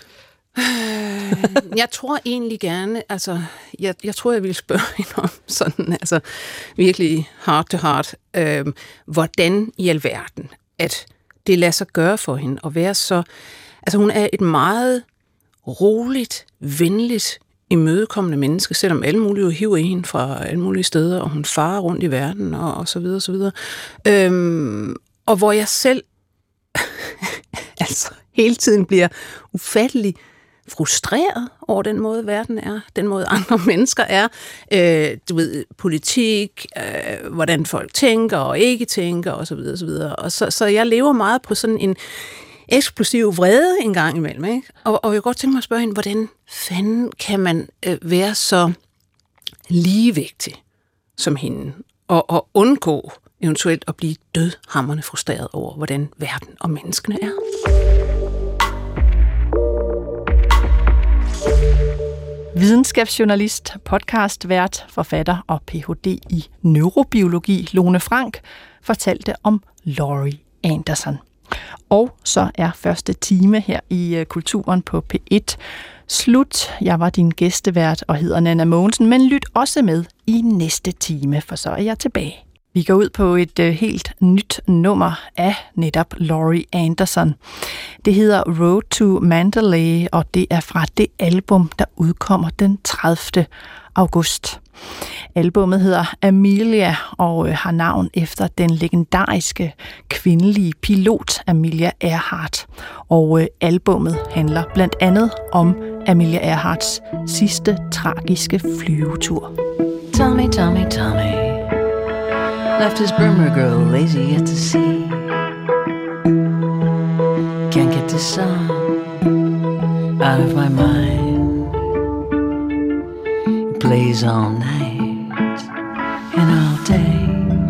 Jeg tror egentlig gerne, altså, jeg, jeg tror, jeg ville spørge hende om sådan, altså, virkelig heart to heart, øh, hvordan i alverden, at det lader sig gøre for hende at være så, altså hun er et meget roligt, venligt, imødekommende menneske, selvom alle mulige hiver i hende fra alle mulige steder, og hun farer rundt i verden, og, og så videre, og så videre. Øhm, og hvor jeg selv altså hele tiden bliver ufattelig frustreret over den måde, verden er, den måde, andre mennesker er. Øh, du ved, politik, øh, hvordan folk tænker og ikke tænker, og så videre, og så videre. Og så, så jeg lever meget på sådan en eksplosiv vrede en gang imellem, ikke? Og, og jeg kan godt tænke mig at spørge hende, hvordan fanden kan man øh, være så ligevægtig som hende, og, og undgå eventuelt at blive dødhamrende frustreret over, hvordan verden og menneskene er? Videnskabsjournalist, podcastvært, forfatter og P H D i neurobiologi, Lone Frank, fortalte om Laurie Anderson. Og så er første time her i Kulturen på P et slut. Jeg var din gæstevært og hedder Nanna Mogensen, men lyt også med i næste time, for så er jeg tilbage. Vi går ud på et uh, helt nyt nummer af netop Laurie Anderson. Det hedder Road to Mandalay, og det er fra det album, der udkommer den tredivte august. Albummet hedder Amelia og øh, har navn efter den legendariske kvindelige pilot Amelia Earhart. Og øh, albummet handler blandt andet om Amelia Earharts sidste tragiske flyvetur. Tommy, Tommy, Tommy left his Burma girl lazy at the sea. Can't get the song out of my mind. It plays all night and all day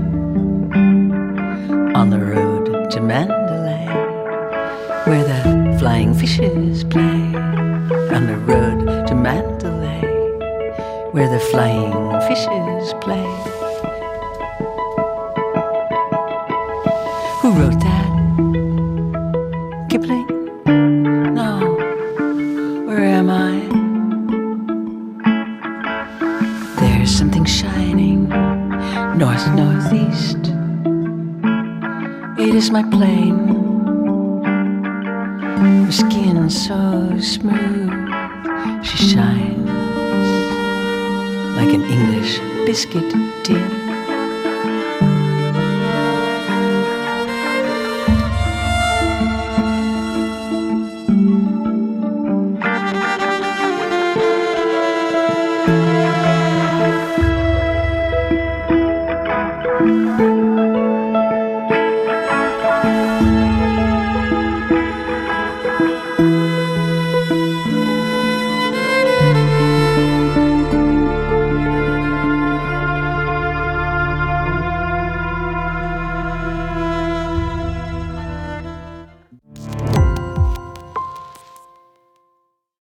on the road to Mandalay, where the flying fishes play. On the road to Mandalay, where the flying fishes play. Who wrote that? Kipling? No. Where am I? There's something shining north, northeast. It is my plane. Her skin so smooth, she shines like an English biscuit tin.